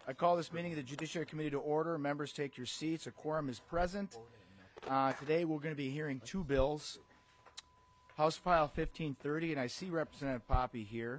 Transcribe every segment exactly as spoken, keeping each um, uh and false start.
I call this meeting of the Judiciary Committee to order. Members, take your seats. A quorum is present. Uh, today we're going to be hearing two bills. House File fifteen thirty, and I see Representative Poppe here,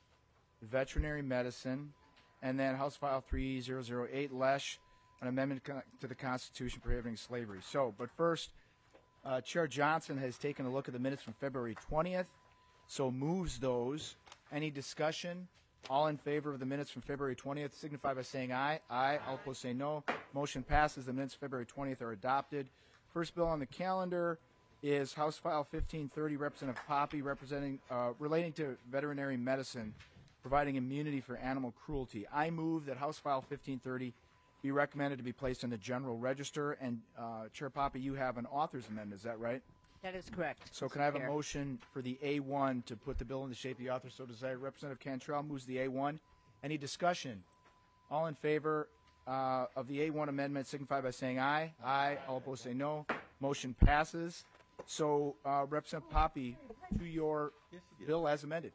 veterinary medicine, and then House File three thousand eight, Lesh, an amendment to the Constitution prohibiting slavery. So, but first, uh, Chair Johnson has taken a look at the minutes from February twentieth, so moves those. Any discussion? All in favor of the minutes from February twentieth signify by saying aye. Aye. All opposed say no. Motion passes. The minutes of February twentieth are adopted. First bill on the calendar is House File fifteen thirty, Representative Poppe, representing uh, relating to veterinary medicine, providing immunity for animal cruelty. I move that House File fifteen thirty be recommended to be placed in the General Register. And uh, Chair Poppe, you have an author's amendment. Is that right? That is correct. So can I have a motion for the A one to put the bill in the shape the author so desired? Representative Cantrell moves the A one. Any discussion? All in favor uh, of the A one amendment signify by saying aye. Aye. All opposed say no. Motion passes. So uh, Representative Poppe, to your bill as amended.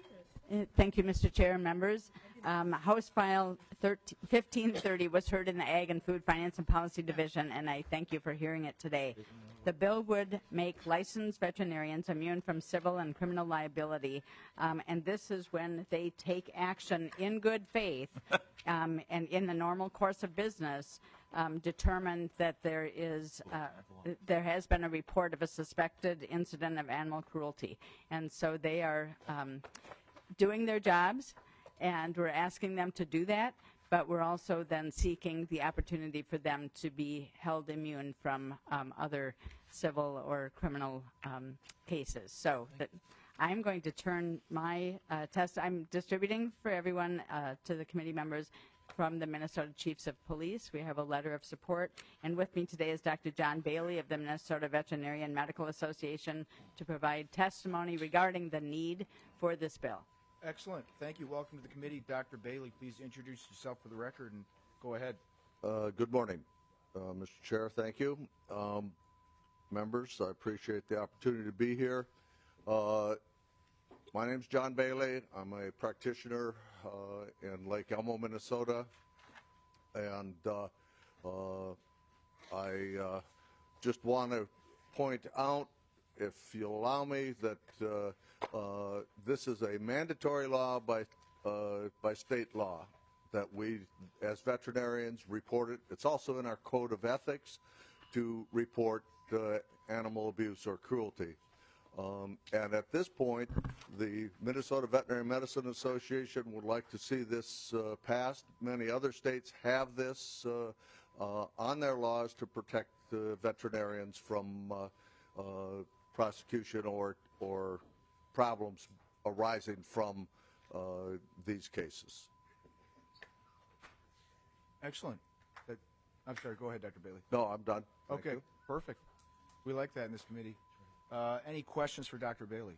Uh, Thank you, Mister Chair and members. Um, House File fifteen thirty was heard in the Ag and Food Finance and Policy Division, and I thank you for hearing it today. The bill would make licensed veterinarians immune from civil and criminal liability, um, and this is when they take action in good faith um, and in the normal course of business, um, determined that there is uh, there has been a report of a suspected incident of animal cruelty, and so they are um, doing their jobs, and we're asking them to do that, but we're also then seeking the opportunity for them to be held immune from um, other civil or criminal um, cases. So that I'm going to turn my uh, test, I'm distributing for everyone uh, to the committee members from the Minnesota Chiefs of Police. We have a letter of support, and with me today is Doctor John Bailey of the Minnesota Veterinary and Medical Association to provide testimony regarding the need for this bill. Excellent. Thank you. Welcome to the committee. Doctor Bailey, please introduce yourself for the record and go ahead. Uh, good morning, uh, Mister Chair. Thank you. Um, members, I appreciate the opportunity to be here. Uh, my name is John Bailey. I'm a practitioner uh, in Lake Elmo, Minnesota. And uh, uh, I uh, just want to point out, if you'll allow me, that uh, uh, this is a mandatory law by uh, by state law that we, as veterinarians, report it. It's also in our code of ethics to report uh, animal abuse or cruelty. Um, and at this point, the Minnesota Veterinary Medicine Association would like to see this uh, passed. Many other states have this uh, uh, on their laws to protect uh, veterinarians from uh, uh, prosecution or or problems arising from uh, these cases. Excellent. Uh, I'm sorry. Go ahead, Doctor Bailey. No, I'm done. Thank okay. you. Perfect. We like that in this committee. Uh, any questions for Doctor Bailey?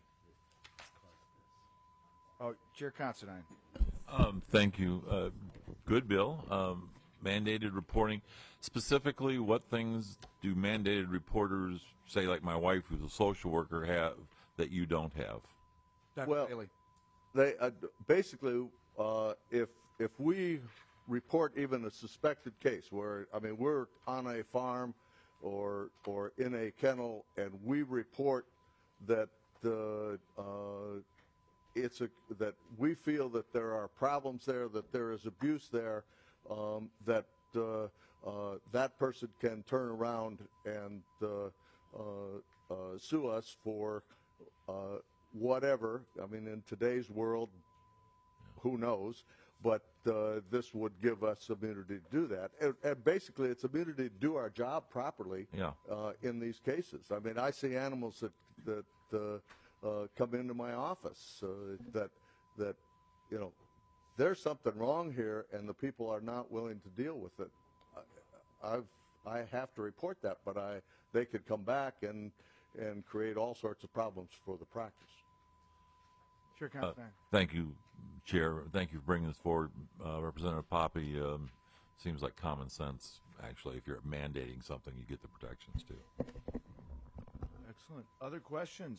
Oh, Chair Considine. Um, thank you. Uh, good bill. Um, mandated reporting. Specifically, what things do mandated reporters, say like my wife who's a social worker, have that you don't have? Doctor Well, Bailey. They uh, basically, uh, if if we report even a suspected case where, I mean, we're on a farm or or in a kennel and we report that the uh, it's a that we feel that there are problems there, that there is abuse there, um, that uh, uh, that person can turn around and uh, uh, uh, sue us for uh, whatever. I mean, in today's world, who knows? But uh, this would give us immunity to do that. And, and basically, it's immunity to do our job properly yeah. uh, in these cases. I mean, I see animals that that uh, uh, come into my office uh, that that you know there's something wrong here, and the people are not willing to deal with it. I, I've I have to report that, but I they could come back and and create all sorts of problems for the practice. Sure, Uh, thank you, Chair. Thank you for bringing this forward, uh, Representative Poppe. Um, seems like common sense, actually. If you're mandating something, you get the protections too. Excellent. Other questions?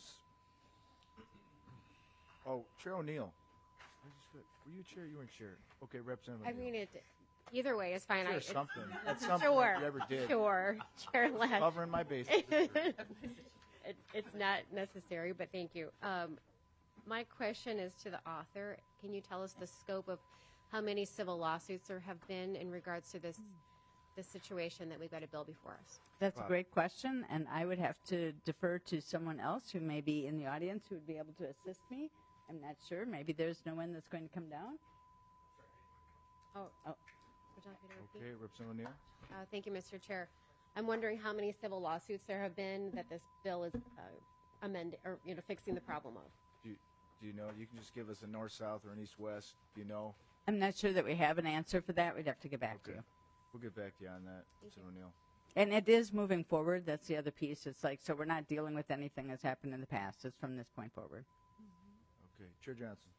Oh, Chair O'Neill. Were you chair? You weren't chair. Okay, Representative. I O'Neill. mean, it Either way is fine. I, Sure, it's- something. That's something Sure, that you ever did. sure, Chair Les. Covering my bases. It, it's not necessary, but thank you. Um, my question is to the author. Can you tell us the scope of how many civil lawsuits there have been in regards to this this situation that we've got a bill before us? That's a great question, and I would have to defer to someone else who may be in the audience who would be able to assist me. I'm not sure. Maybe there's no one that's going to come down. Oh, Oh. would you like me to repeat? Okay, Representative O'Neill. Uh, thank you, Mister Chair. I'm wondering how many civil lawsuits there have been that this bill is uh, amending or you know fixing the problem of. Do you, do you know? You can just give us a north-south or an east-west. Do you know? I'm not sure that we have an answer for that. We'd have to get back to Okay. you. We'll get back to you on that, Representative O'Neill. And it is moving forward. That's the other piece. It's like, so we're not dealing with anything that's happened in the past. It's from this point forward. Okay, Chair Johnson.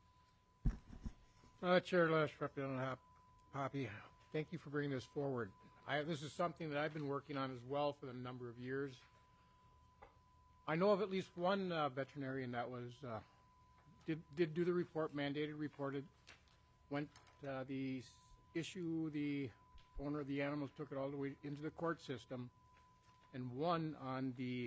Uh, Chair Les, Representative Hop- Hoppy, thank you for bringing this forward. I, this is something that I've been working on as well for a number of years. I know of at least one uh, veterinarian that was uh, did did do the report, mandated, reported, went uh, the s- issue, the owner of the animals took it all the way into the court system, and won on the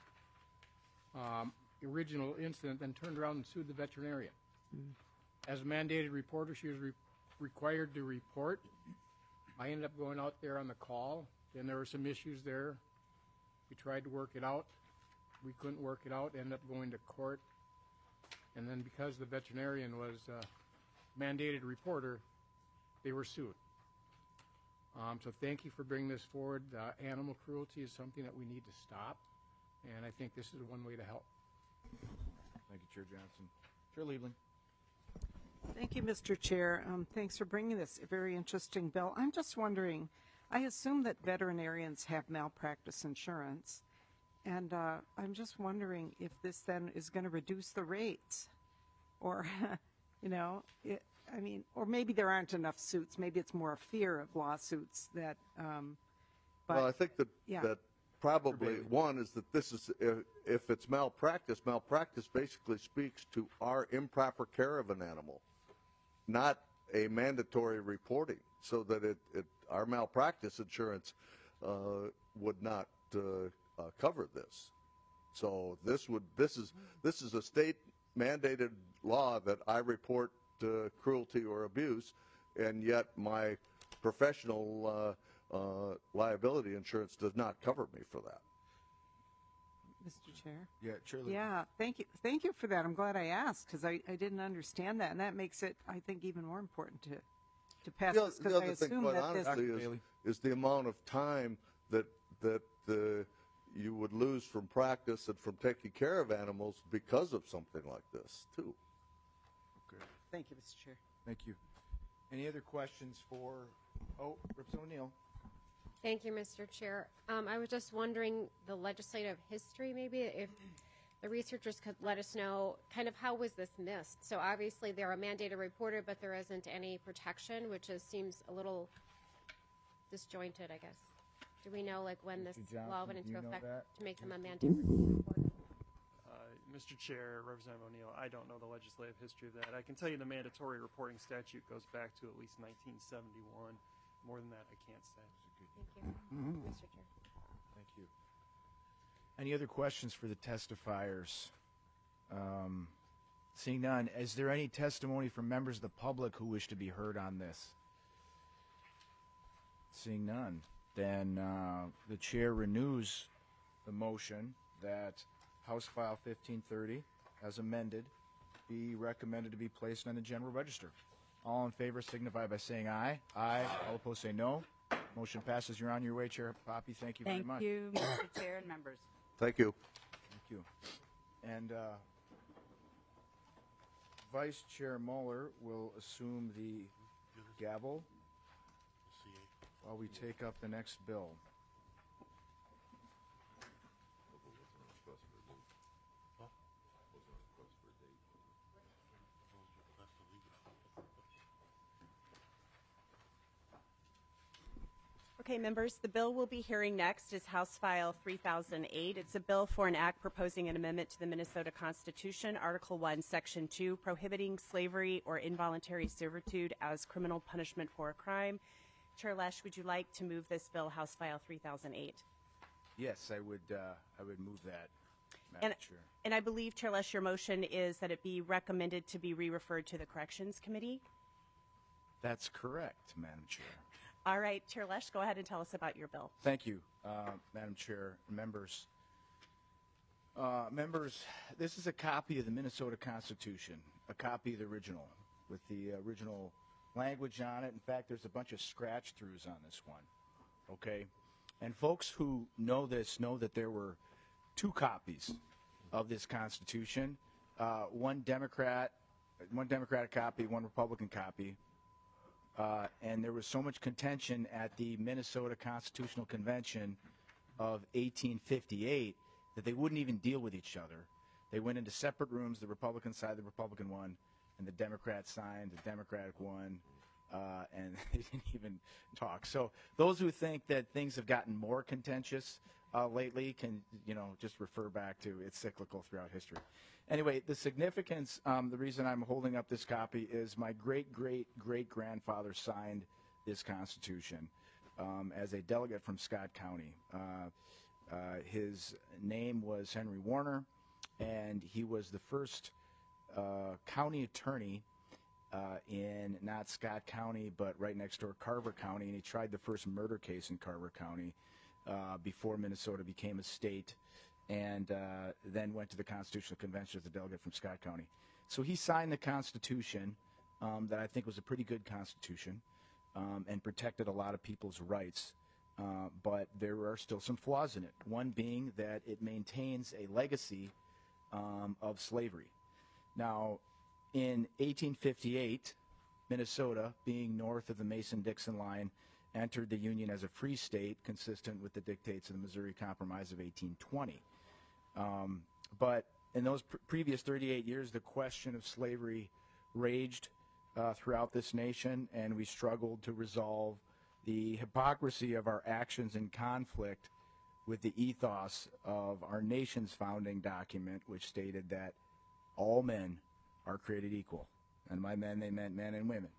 um, original incident, then turned around and sued the veterinarian. As a mandated reporter, she was re- required to report. I ended up going out there on the call. Then there were some issues there. We tried to work it out. We couldn't work it out. Ended up going to court. And then because the veterinarian was a mandated reporter, they were sued. Um, so thank you for bringing this forward. Uh, animal cruelty is something that we need to stop, and I think this is one way to help. Thank you, Chair Johnson. Chair Liebling. Thank you, Mister Chair. Um, thanks for bringing this very interesting bill. I'm just wondering, I assume that veterinarians have malpractice insurance, and uh, I'm just wondering if this then is going to reduce the rates, or, you know, it, I mean, or maybe there aren't enough suits. Maybe it's more a fear of lawsuits that. Um, but Well, I think that, yeah. that probably, one is that this is, if, if it's malpractice, malpractice basically speaks to our improper care of an animal, not a mandatory reporting, so that it, it our malpractice insurance uh, would not uh, uh, cover this. So this would this is this is a state mandated law that I report uh, cruelty or abuse, and yet my professional uh, uh, liability insurance does not cover me for that. Mister Chair. Yeah, Chair Liebling. Yeah, thank you. Thank you for that. I'm glad I asked because I, I didn't understand that, and that makes it, I think, even more important to to pass The, this the because I other thing, assume quite that this. honestly, Doctor is, Bailey. is the amount of time that that uh, you would lose from practice and from taking care of animals because of something like this, too. Okay, Thank you, Mister Chair. thank you. Any other questions for, oh, Representative O'Neill? Thank you, Mister Chair. Um, I was just wondering the legislative history, maybe, if the researchers could let us know kind of how was this missed. So obviously they're a mandated reporter, but there isn't any protection, which is, seems a little disjointed, I guess. Do we know like when this Mister law Johnson, went do into you know effect that? to make them a mandated reporter? Uh, Mister Chair, Representative O'Neill, I don't know the legislative history of that. I can tell you the mandatory reporting statute goes back to at least nineteen seventy-one. More than that, I can't say. Thank you, Mister Chair. Thank you. Any other questions for the testifiers? Um, seeing none, is there any testimony from members of the public who wish to be heard on this? Seeing none, then uh, the chair renews the motion that House File fifteen thirty, as amended, be recommended to be placed on the general register. All in favor signify by saying aye. Aye. All opposed say no. Motion passes. You're on your way, Chair Poppy. Thank you very Thank much. you, Mister Chair and members. Thank you. Thank you. And uh, Vice Chair Mueller will assume the gavel while we take up the next bill. Okay. Okay, members, the bill we'll be hearing next is House File three thousand eight. It's a bill for an act proposing an amendment to the Minnesota Constitution, Article one, Section two, prohibiting slavery or involuntary servitude as criminal punishment for a crime. Chair Lesh, would you like to move this bill, House File three thousand eight? Yes, I would. Uh, I would move that, Madam And, Chair. and I believe, Chair Lesh, your motion is that it be recommended to be re-referred to the Corrections Committee. That's correct, Madam Chair. All right, Chair Lesh, go ahead and tell us about your bill. Thank you, uh, Madam Chair, members. Uh, members, this is a copy of the Minnesota Constitution, a copy of the original, with the original language on it. In fact, there's a bunch of scratch-throughs on this one, okay? And folks who know this know that there were two copies of this Constitution, uh, one Democrat, one Democratic copy, one Republican copy. Uh, and there was so much contention at the Minnesota Constitutional Convention of eighteen fifty-eight that they wouldn't even deal with each other. They went into separate rooms. The Republican side, the Republican one, and the Democrat signed the Democratic one, uh, and they didn't even talk. So those who think that things have gotten more contentious uh, lately can, you know, just refer back to it's cyclical throughout history. Anyway, the significance, um, the reason I'm holding up this copy is my great-great-great-grandfather signed this Constitution um, as a delegate from Scott County. Uh, uh, his name was Henry Warner, and he was the first uh, county attorney uh, in not Scott County, but right next door, Carver County, and he tried the first murder case in Carver County uh, before Minnesota became a state, and uh, then went to the Constitutional Convention as a delegate from Scott County. So he signed the Constitution um, that I think was a pretty good Constitution um, and protected a lot of people's rights, uh, but there are still some flaws in it. One being that it maintains a legacy um, of slavery. Now, in eighteen fifty-eight, Minnesota, being north of the Mason-Dixon line, entered the Union as a free state consistent with the dictates of the Missouri Compromise of eighteen twenty. Um, but in those pr- previous thirty-eight years, the question of slavery raged uh, throughout this nation, and we struggled to resolve the hypocrisy of our actions in conflict with the ethos of our nation's founding document, which stated that all men are created equal. And by men, they meant men and women.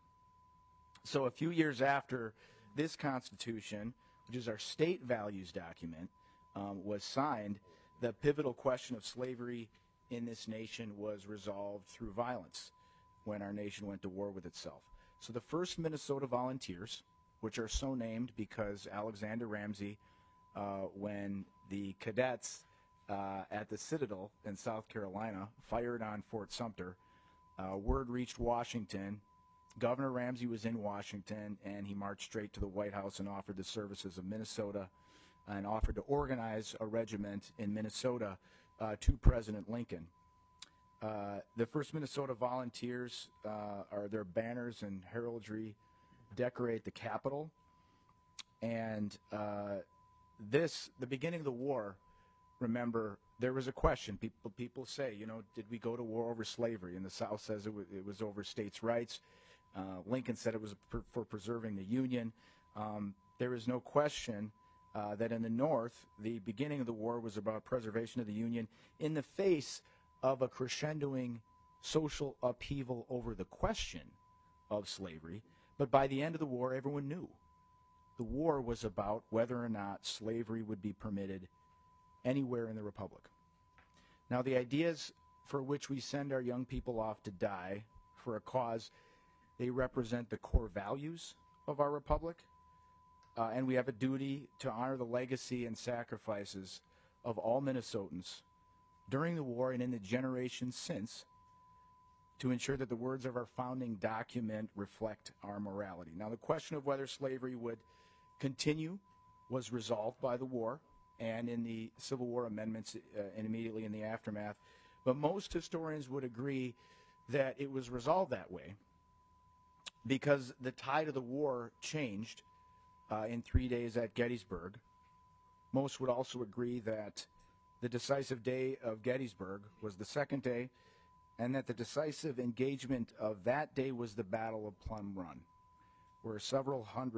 So a few years after this Constitution, which is our state values document, um, was signed, the pivotal question of slavery in this nation was resolved through violence when our nation went to war with itself. So the first Minnesota Volunteers, which are so named because Alexander Ramsey, uh, when the cadets uh, at the Citadel in South Carolina fired on Fort Sumter, uh, word reached Washington. Governor Ramsey was in Washington, and he marched straight to the White House and offered the services of Minnesota and offered to organize a regiment in Minnesota uh, to President Lincoln. Uh, the first Minnesota Volunteers, uh, are their banners and heraldry decorate the Capitol. And uh, this, the beginning of the war, remember, there was a question. People, people say, you know, did we go to war over slavery? And the South says it was, it was over states' rights. Uh, Lincoln said it was for, for preserving the Union. Um, there is no question uh, that in the North, the beginning of the war was about preservation of the Union in the face of a crescendoing social upheaval over the question of slavery. But by the end of the war, everyone knew. The war was about whether or not slavery would be permitted anywhere in the Republic. Now, the ideas for which we send our young people off to die for a cause, they represent the core values of our Republic, uh, and we have a duty to honor the legacy and sacrifices of all Minnesotans during the war and in the generations since, to ensure that the words of our founding document reflect our morality. Now, the question of whether slavery would continue was resolved by the war and in the Civil War amendments uh, and immediately in the aftermath. But most historians would agree that it was resolved that way because the tide of the war changed uh, in three days at Gettysburg. Most would also agree that the decisive day of Gettysburg was the second day, and that the decisive engagement of that day was the Battle of Plum Run, where several hundred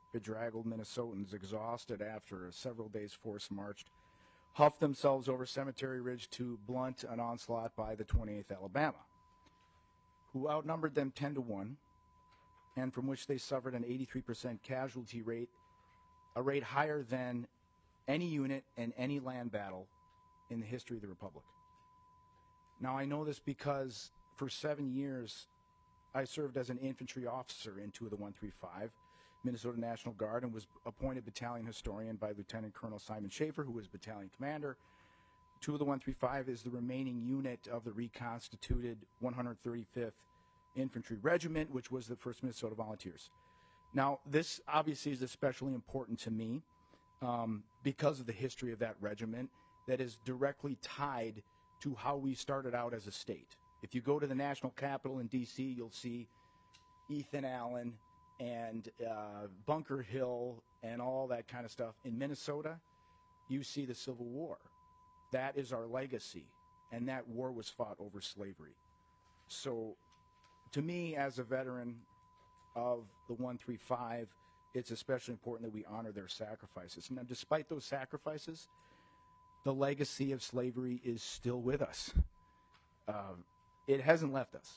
bedraggled Minnesotans, exhausted after a several days forced march, huffed themselves over Cemetery Ridge to blunt an onslaught by the twenty-eighth Alabama, who outnumbered them ten to one, and from which they suffered an eighty-three percent casualty rate, a rate higher than any unit in any land battle in the history of the Republic. Now, I know this because for seven years, I served as an infantry officer in two of the one thirty-five, Minnesota National Guard, and was appointed battalion historian by Lieutenant Colonel Simon Schaefer, who was battalion commander. two of the one thirty-five is the remaining unit of the reconstituted one hundred thirty-fifth Infantry Regiment, which was the first Minnesota Volunteers. Now, this obviously is especially important to me um, because of the history of that regiment that is directly tied to how we started out as a state. If you go to the national capital in D C, you'll see Ethan Allen and uh, Bunker Hill and all that kind of stuff. In Minnesota, you see the Civil War. That is our legacy, and that war was fought over slavery. So, to me, as a veteran of the one thirty-five, it's especially important that we honor their sacrifices. Now, despite those sacrifices, the legacy of slavery is still with us. Uh, it hasn't left us.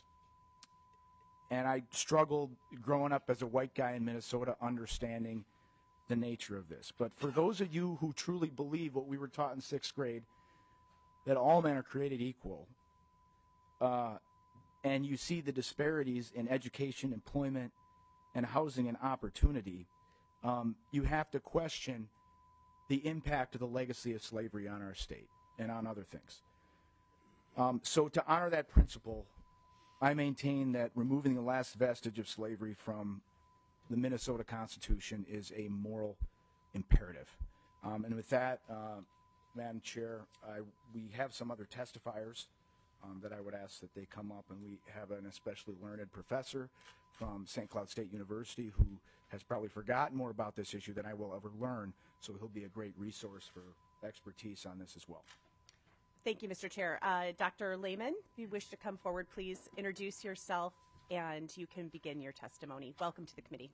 And I struggled growing up as a white guy in Minnesota understanding the nature of this. But for those of you who truly believe what we were taught in sixth grade, that all men are created equal, uh, and you see the disparities in education, employment, and housing and opportunity, um, you have to question the impact of the legacy of slavery on our state and on other things. Um, so to honor that principle, I maintain that removing the last vestige of slavery from the Minnesota Constitution is a moral imperative. Um, and with that, uh, Madam Chair, I, we have some other testifiers um, that I would ask that they come up, and we have an especially learned professor from Saint Cloud State University who has probably forgotten more about this issue than I will ever learn, so he'll be a great resource for expertise on this as well. Thank you, Mister Chair. Uh, Doctor Lehman, if you wish to come forward, please introduce yourself and you can begin your testimony. Welcome to the committee.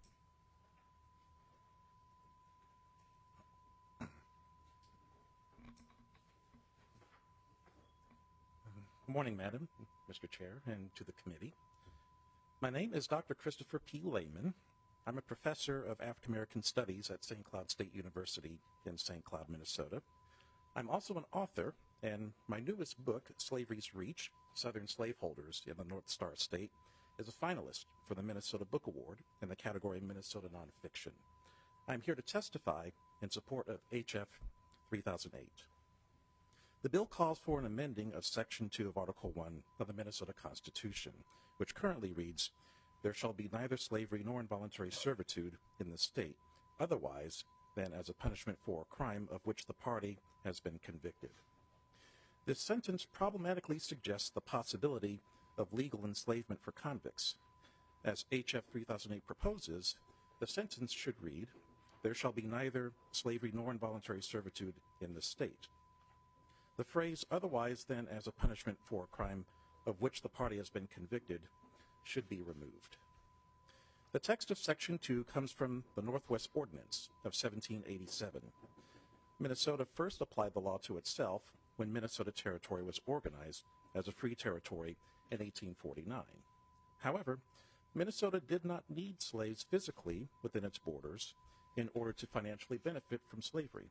Good morning, Madam, Mister Chair, and to the committee. My name is Doctor Christopher P. Lehman. I'm a professor of African American Studies at Saint Cloud State University in Saint Cloud, Minnesota. I'm also an author, and my newest book, Slavery's Reach, Southern Slaveholders in the North Star State, is a finalist for the Minnesota Book Award in the category Minnesota Nonfiction. I'm here to testify in support of H F three thousand eight. The bill calls for an amending of Section two of Article one of the Minnesota Constitution, which currently reads, "There shall be neither slavery nor involuntary servitude in the state, otherwise than as a punishment for a crime of which the party has been convicted." This sentence problematically suggests the possibility of legal enslavement for convicts. As H F three thousand eight proposes, the sentence should read, "There shall be neither slavery nor involuntary servitude in the state." The phrase "otherwise than as a punishment for a crime of which the party has been convicted" should be removed. The text of Section two comes from the Northwest Ordinance of seventeen eighty-seven. Minnesota first applied the law to itself when Minnesota Territory was organized as a free territory in eighteen forty-nine. However, Minnesota did not need slaves physically within its borders in order to financially benefit from slavery.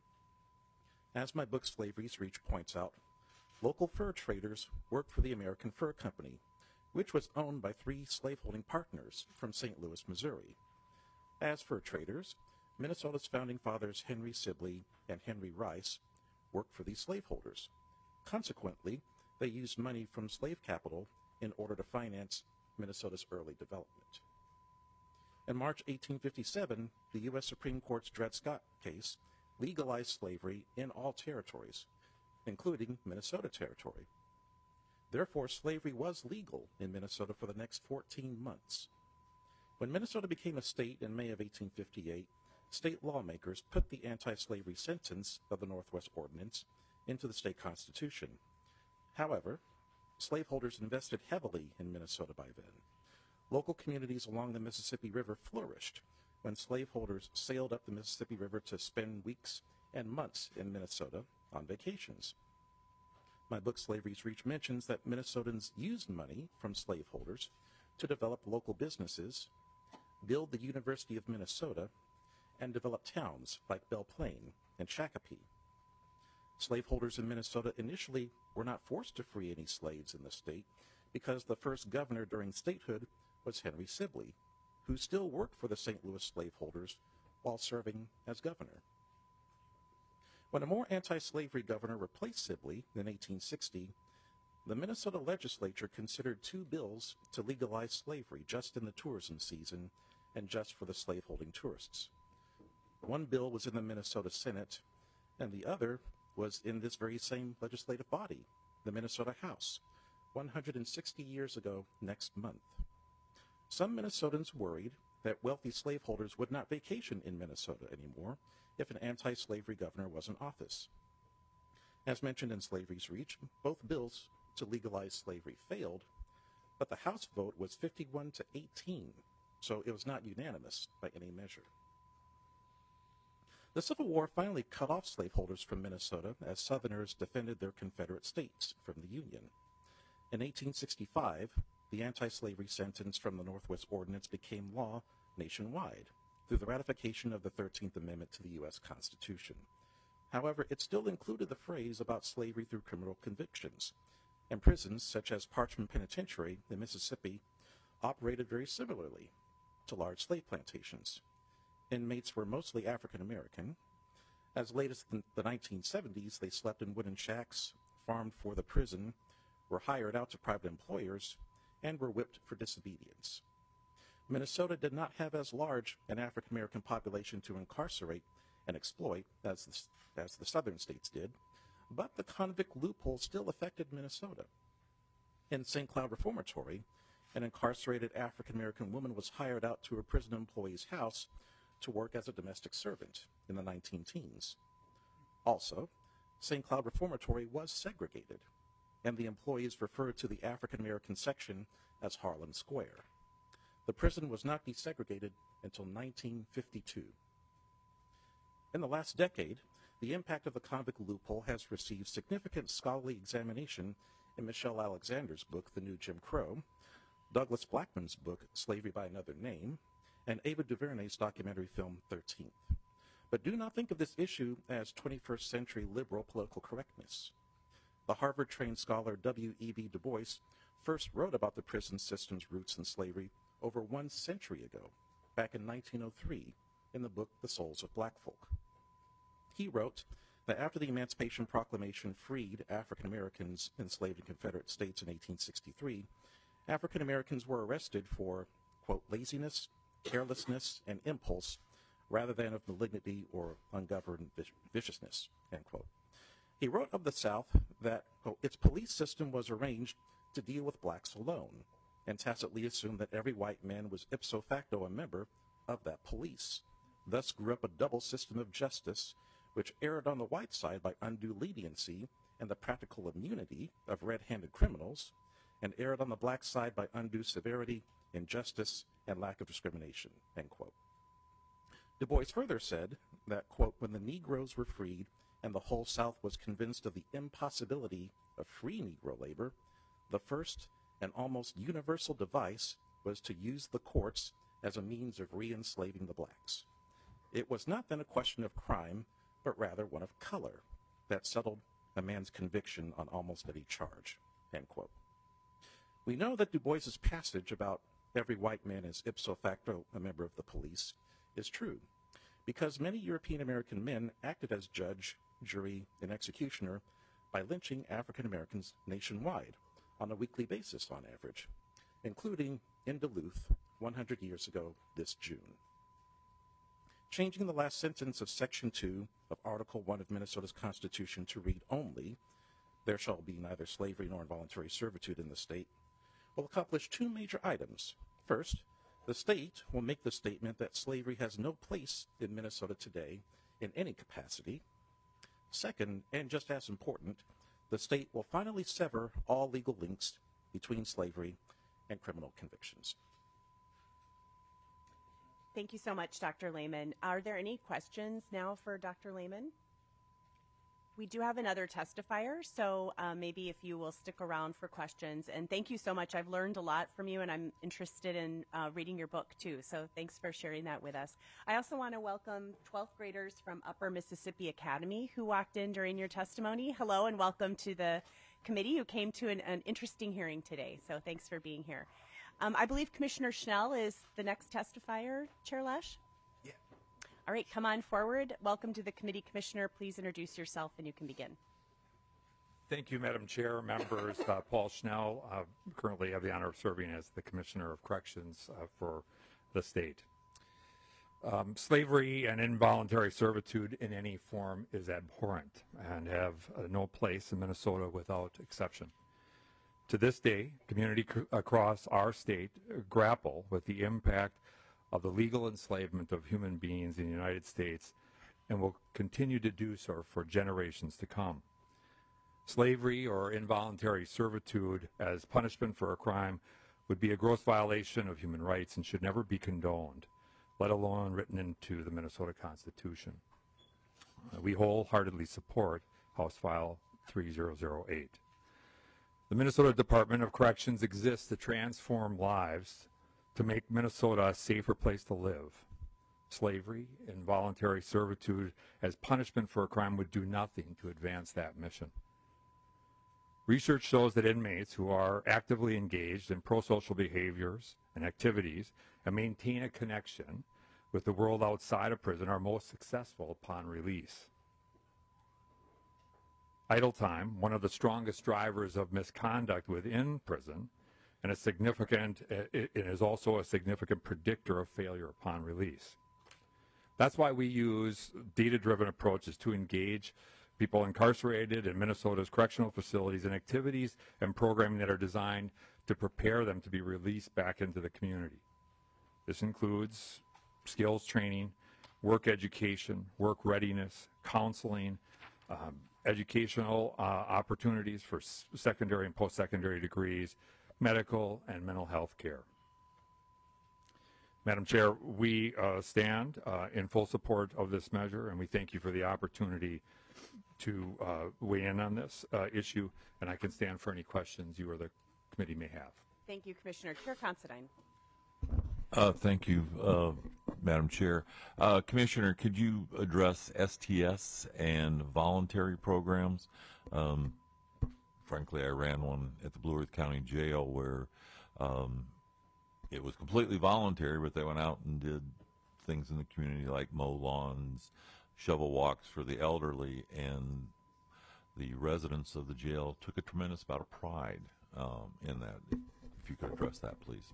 As my book Slavery's Reach points out, local fur traders worked for the American Fur Company, which was owned by three slaveholding partners from Saint Louis, Missouri. As fur traders, Minnesota's founding fathers Henry Sibley and Henry Rice worked for these slaveholders. Consequently, they used money from slave capital in order to finance Minnesota's early development. In March eighteen fifty-seven, the U S Supreme Court's Dred Scott case legalized slavery in all territories, including Minnesota Territory. Therefore, slavery was legal in Minnesota for the next fourteen months. When Minnesota became a state in May of eighteen fifty-eight, state lawmakers put the anti-slavery sentence of the Northwest Ordinance into the state constitution. However, slaveholders invested heavily in Minnesota by then. Local communities along the Mississippi River flourished, when slaveholders sailed up the Mississippi River to spend weeks and months in Minnesota on vacations. My book, Slavery's Reach, mentions that Minnesotans used money from slaveholders to develop local businesses, build the University of Minnesota, and develop towns like Belle Plaine and Shakopee. Slaveholders in Minnesota initially were not forced to free any slaves in the state because the first governor during statehood was Henry Sibley, who still worked for the Saint Louis slaveholders while serving as governor. When a more anti-slavery governor replaced Sibley in eighteen sixty, the Minnesota legislature considered two bills to legalize slavery just in the tourism season and just for the slaveholding tourists. One bill was in the Minnesota Senate, and the other was in this very same legislative body, the Minnesota House, one hundred sixty years ago next month. Some Minnesotans worried that wealthy slaveholders would not vacation in Minnesota anymore if an anti-slavery governor was in office. As mentioned in Slavery's Reach, both bills to legalize slavery failed, but the House vote was fifty-one to eighteen, so it was not unanimous by any measure. The Civil War finally cut off slaveholders from Minnesota as Southerners defended their Confederate states from the Union. In eighteen sixty-five, the anti-slavery sentence from the Northwest Ordinance became law nationwide through the ratification of the thirteenth Amendment to the U S Constitution. However, it still included the phrase about slavery through criminal convictions, and prisons such as Parchman Penitentiary in Mississippi operated very similarly to large slave plantations. Inmates were mostly African American. As late as the nineteen seventies, they slept in wooden shacks, farmed for the prison, were hired out to private employers, and were whipped for disobedience. Minnesota did not have as large an African American population to incarcerate and exploit as the, as the southern states did, but the convict loophole still affected Minnesota. In Saint Cloud Reformatory, an incarcerated African American woman was hired out to a prison employee's house to work as a domestic servant in the nineteen teens. Also, Saint Cloud Reformatory was segregated, and the employees referred to the African American section as Harlem Square. The prison was not desegregated until nineteen fifty-two. In the last decade, the impact of the convict loophole has received significant scholarly examination in Michelle Alexander's book, The New Jim Crow, Douglas Blackman's book, Slavery by Another Name, and Ava DuVernay's documentary film, thirteenth. But do not think of this issue as twenty-first century liberal political correctness. The Harvard-trained scholar W E B Du Bois first wrote about the prison system's roots in slavery over one century ago, back in nineteen oh three, in the book The Souls of Black Folk. He wrote that after the Emancipation Proclamation freed African Americans enslaved in Confederate states in eighteen sixty-three, African Americans were arrested for, quote, laziness, carelessness, and impulse, rather than of malignity or ungoverned viciousness, end quote. He wrote of the South that, quote, its police system was arranged to deal with blacks alone, and tacitly assumed that every white man was ipso facto a member of that police. Thus grew up a double system of justice, which erred on the white side by undue leniency and the practical immunity of red-handed criminals, and erred on the black side by undue severity, injustice, and lack of discrimination, end quote. Du Bois further said that, quote, when the Negroes were freed and the whole South was convinced of the impossibility of free Negro labor, the first and almost universal device was to use the courts as a means of re-enslaving the blacks. It was not then a question of crime, but rather one of color that settled a man's conviction on almost any charge, end quote. We know that Du Bois's passage about every white man is ipso facto a member of the police is true, because many European American men acted as judge, jury, and executioner by lynching African Americans nationwide on a weekly basis on average, including in Duluth one hundred years ago this June. Changing the last sentence of Section two of Article one of Minnesota's Constitution to read only, there shall be neither slavery nor involuntary servitude in the state, will accomplish two major items. First, the state will make the statement that slavery has no place in Minnesota today in any capacity. Second, and just as important, the state will finally sever all legal links between slavery and criminal convictions. Thank you so much, Doctor Lehman. Are there any questions now for Doctor Lehman? We do have another testifier, so uh, maybe if you will stick around for questions. And thank you so much. I've learned a lot from you, and I'm interested in uh, reading your book, too. So thanks for sharing that with us. I also want to welcome twelfth graders from Upper Mississippi Academy who walked in during your testimony. Hello, and welcome to the committee who came to an, an interesting hearing today. So thanks for being here. Um, I believe Commissioner Schnell is the next testifier, Chair Lesh? Yeah. All right, come on forward. Welcome to the committee, Commissioner. Please introduce yourself and you can begin. Thank you, Madam Chair, members. Uh, Paul Schnell, uh, currently have the honor of serving as the Commissioner of Corrections uh, for the state. Um, slavery and involuntary servitude in any form is abhorrent and have uh, no place in Minnesota without exception. To this day, community cr- across our state uh, grapple with the impact of the legal enslavement of human beings in the United States and will continue to do so for generations to come. Slavery or involuntary servitude as punishment for a crime would be a gross violation of human rights and should never be condoned, let alone written into the Minnesota Constitution. Uh, we wholeheartedly support House File three thousand eight. The Minnesota Department of Corrections exists to transform lives, to make Minnesota a safer place to live. Slavery, involuntary servitude as punishment for a crime would do nothing to advance that mission. Research shows that inmates who are actively engaged in pro-social behaviors and activities and maintain a connection with the world outside of prison are most successful upon release. Idle time, one of the strongest drivers of misconduct within prison, and a significant, it is also a significant predictor of failure upon release. That's why we use data-driven approaches to engage people incarcerated in Minnesota's correctional facilities in activities and programming that are designed to prepare them to be released back into the community. This includes skills training, work education, work readiness, counseling, um, educational uh, opportunities for s- secondary and post-secondary degrees, medical and mental health care. Madam Chair, we uh, stand uh, in full support of this measure, and we thank you for the opportunity to uh, weigh in on this uh, issue, and I can stand for any questions you or the committee may have. Thank you, Commissioner. Chair Considine. Uh, thank you, uh, Madam Chair. Uh, Commissioner, could you address S T S and voluntary programs? Um, frankly, I ran one at the Blue Earth County Jail where um, it was completely voluntary, but they went out and did things in the community like mow lawns, shovel walks for the elderly, and the residents of the jail took a tremendous amount of pride um, in that. If you could address that, please.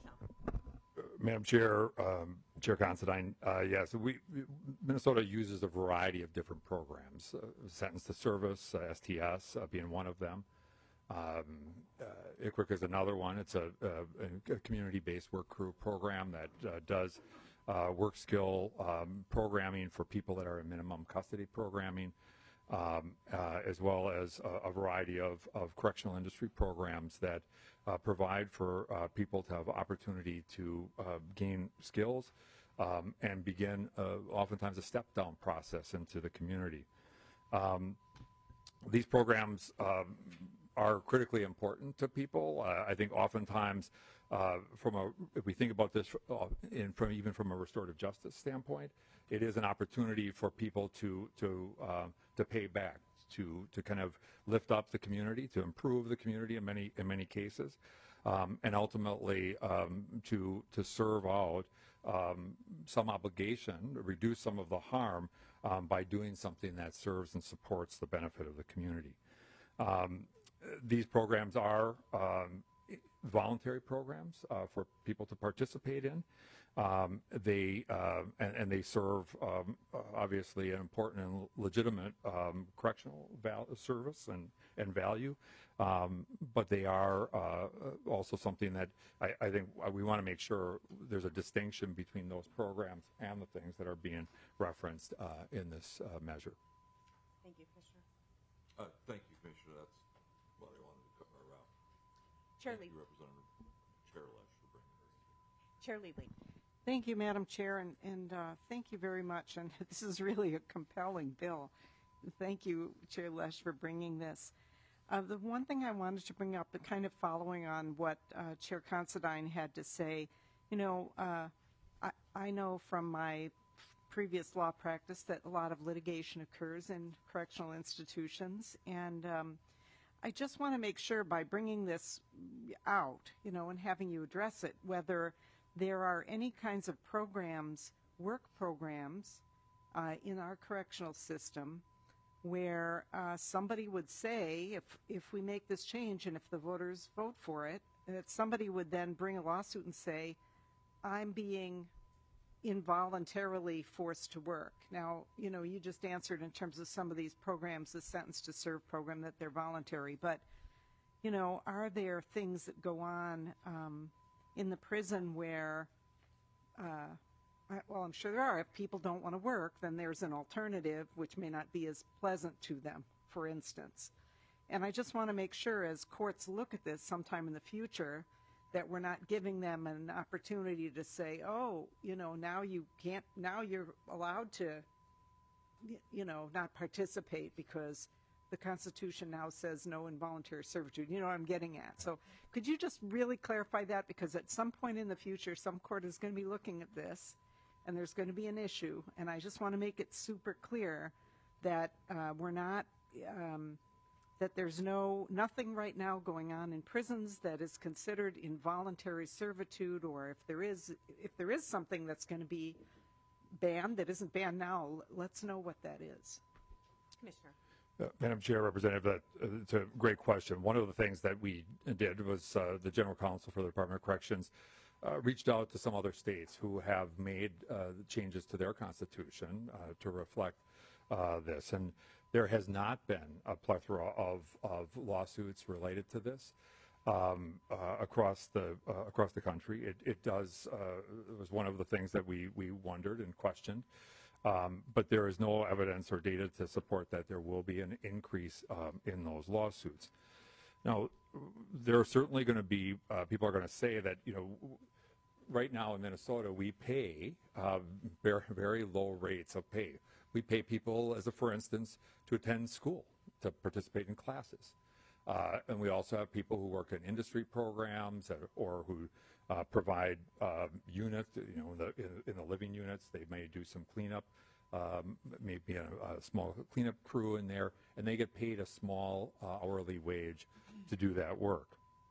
Madam Chair, um, Chair Considine, uh, yes, we, we, Minnesota uses a variety of different programs. Uh, sentence to service, uh, S T S uh, being one of them. Um, uh, I C W C is another one. It's a, a, a community-based work crew program that uh, does uh, work skill um, programming for people that are in minimum custody programming, um, uh, as well as a, a variety of, of correctional industry programs that uh, provide for uh, people to have opportunity to uh, gain skills um, and begin uh, oftentimes a step-down process into the community. Um, these programs um, are critically important to people. Uh, I think oftentimes, uh, from a, if we think about this uh, in, from even from a restorative justice standpoint, it is an opportunity for people to to uh, to pay back, to to kind of lift up the community, to improve the community in many in many cases, um, and ultimately um, to to serve out um, some obligation, reduce some of the harm um, by doing something that serves and supports the benefit of the community. Um, These programs are um, voluntary programs uh, for people to participate in. Um, they uh, and, and they serve um, obviously an important and legitimate um, correctional val- service and and value, um, but they are uh, also something that I, I think we want to make sure there's a distinction between those programs and the things that are being referenced uh, in this uh, measure. Thank you, Commissioner. Uh, thank you, Commissioner. That's what I wanted to cover around. Chair Thank Lee. you, Representative Chair Lesh, for bringing her in. Chair Liebley. Thank you, Madam Chair, and, and uh, thank you very much. And this is really a compelling bill. Thank you, Chair Lesh, for bringing this. Uh, the one thing I wanted to bring up, uh, kind of following on what uh, Chair Considine had to say, you know, uh, I, I know from my previous law practice that a lot of litigation occurs in correctional institutions, and um, I just want to make sure by bringing this out, you know, and having you address it, whether there are any kinds of programs, work programs, uh, in our correctional system where uh, somebody would say, if, if we make this change and if the voters vote for it, that somebody would then bring a lawsuit and say, I'm being involuntarily forced to work. Now, you know, you just answered in terms of some of these programs, the Sentence to Serve program, that they're voluntary. But, you know, are there things that go on um, in the prison where, uh, I, well, I'm sure there are. If people don't want to work, then there's an alternative which may not be as pleasant to them, for instance. And I just want to make sure as courts look at this sometime in the future that we're not giving them an opportunity to say, oh, you know, now you can't, now you're allowed to, you know, not participate because the Constitution now says no involuntary servitude. You know what I'm getting at. So could you just really clarify that? Because at some point in the future, some court is going to be looking at this, and there's going to be an issue. And I just want to make it super clear that uh, we're not, um, that there's no, nothing right now going on in prisons that is considered involuntary servitude, or if there is, if there is something that's going to be banned that isn't banned now, let's know what that is. Commissioner. Uh, Madam Chair, Representative, that, uh, it's a great question. One of the things that we did was uh, the General Counsel for the Department of Corrections uh, reached out to some other states who have made uh, changes to their constitution uh, to reflect uh, this. And there has not been a plethora of, of lawsuits related to this um, uh, across the uh, across the country. It, it does uh, it was one of the things that we we wondered and questioned. Um, but there is no evidence or data to support that there will be an increase um, in those lawsuits. Now, there are certainly going to be, uh, people are going to say that, you know, right now in Minnesota, we pay uh, very, very low rates of pay. We pay people, as a for instance, to attend school, to participate in classes. Uh, and we also have people who work in industry programs or who uh, provide uh, units, you know, in the, in, in the living units. They may do some cleanup, um, maybe a, a small cleanup crew in there, and they get paid a small uh, hourly wage to do that work.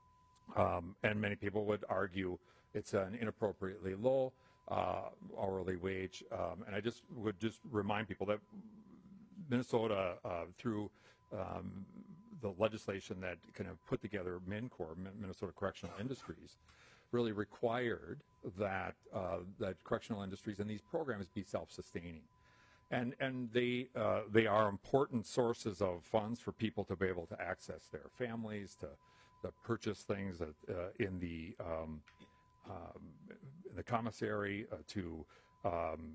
Um, and many people would argue it's an inappropriately low uh, hourly wage. Um, and I just would just remind people that Minnesota, uh, through um, the legislation that kind of put together MNCOR, Minnesota Correctional Industries, really required that uh, that correctional industries and these programs be self-sustaining, and and they uh, they are important sources of funds for people to be able to access their families, to, to purchase things that, uh, in the um, um, in the commissary, uh, to um,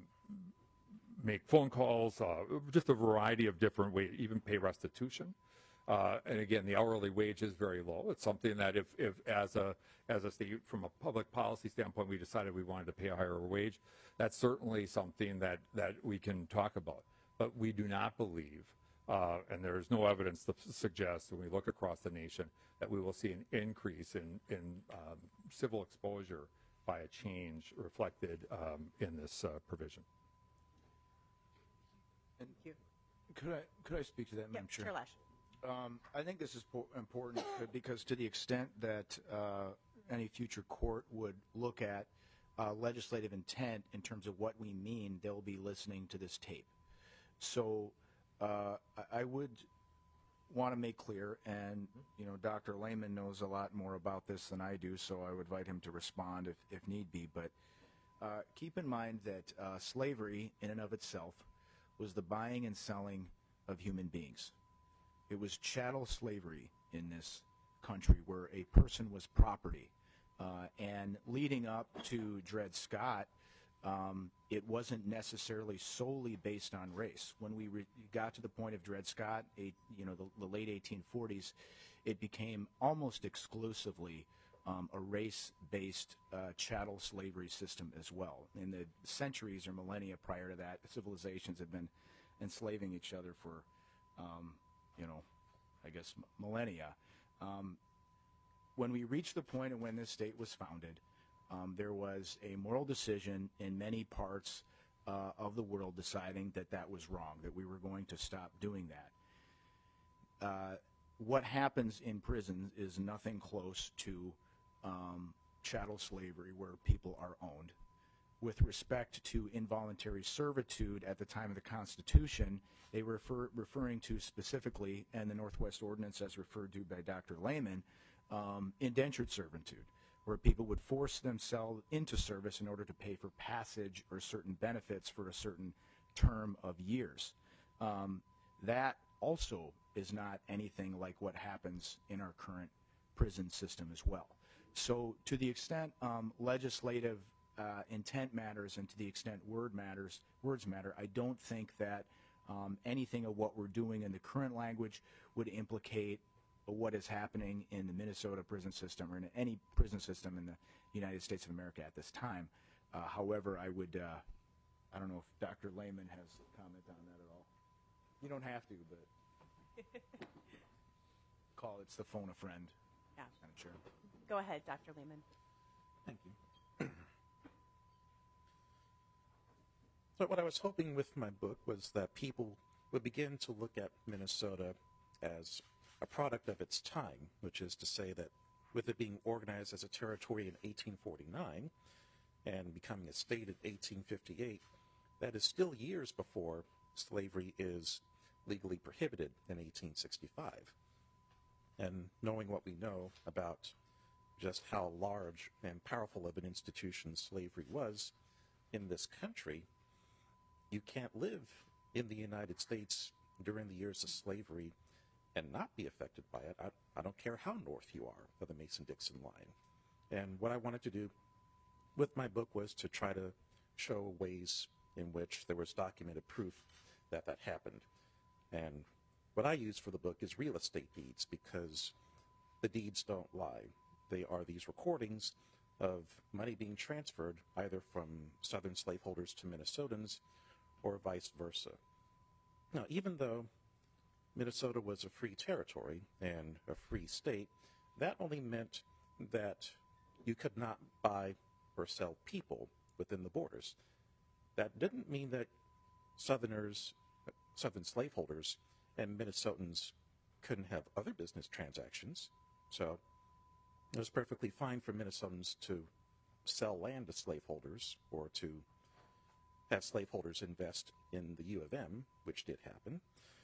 make phone calls, uh, just a variety of different ways, even pay restitution. Uh, and again, the hourly wage is very low. It's something that if, if as a as a state, from a public policy standpoint, we decided we wanted to pay a higher wage, that's certainly something that, that we can talk about. But we do not believe, uh, and there's no evidence to suggest when we look across the nation, that we will see an increase in, in um, civil exposure by a change reflected um, in this uh, provision. And could I could I speak to that, Madam Chair Chair? Lesh. Um, I think this is po- important because to the extent that uh, any future court would look at uh, legislative intent in terms of what we mean, they'll be listening to this tape. So uh, I, I would want to make clear, and you know, Doctor Lehman knows a lot more about this than I do, so I would invite him to respond if, if need be. But uh, keep in mind that uh, slavery, in and of itself, was the buying and selling of human beings. It was chattel slavery in this country, where a person was property. Uh, and leading up to Dred Scott, um, it wasn't necessarily solely based on race. When we re- got to the point of Dred Scott, eight, you know, the, the late eighteen forties, it became almost exclusively um, a race-based uh, chattel slavery system as well. In the centuries or millennia prior to that, civilizations have been enslaving each other for, um, you know, I guess m- millennia. Um, when we reached the point of when this state was founded, um, there was a moral decision in many parts uh, of the world deciding that that was wrong, that we were going to stop doing that. Uh, what happens in prisons is nothing close to um, chattel slavery, where people are owned. With respect to involuntary servitude at the time of the Constitution, they were refer, referring to specifically, and the Northwest Ordinance as referred to by Doctor Lehman, um, indentured servitude, where people would force themselves into service in order to pay for passage or certain benefits for a certain term of years. Um, that also is not anything like what happens in our current prison system as well. So to the extent um, legislative uh, intent matters and to the extent word matters, words matter, I don't think that um, anything of what we're doing in the current language would implicate what is happening in the Minnesota prison system or in any prison system in the United States of America at this time. Uh, however, I would, uh, I don't know if Doctor Lehman has a comment on that at all. You don't have to, but call it's the phone a friend. Yeah. Madam Chair. Go ahead, Doctor Lehman. Thank you. So what I was hoping with my book was that people would begin to look at Minnesota as a product of its time, which is to say that with it being organized as a territory in eighteen forty-nine and becoming a state in eighteen fifty-eight, that is still years before slavery is legally prohibited in eighteen sixty-five. And knowing what we know about just how large and powerful of an institution slavery was in this country, you can't live in the United States during the years of slavery and not be affected by it. I, I don't care how north you are of the Mason-Dixon line. And what I wanted to do with my book was to try to show ways in which there was documented proof that that happened. And what I use for the book is real estate deeds, because the deeds don't lie. They are these recordings of money being transferred either from Southern slaveholders to Minnesotans or vice versa. Now, even though Minnesota was a free territory and a free state, that only meant that you could not buy or sell people within the borders. That didn't mean that Southerners, Southern slaveholders and Minnesotans couldn't have other business transactions. So it was perfectly fine for Minnesotans to sell land to slaveholders or to have slaveholders invest in the U of M, which did happen,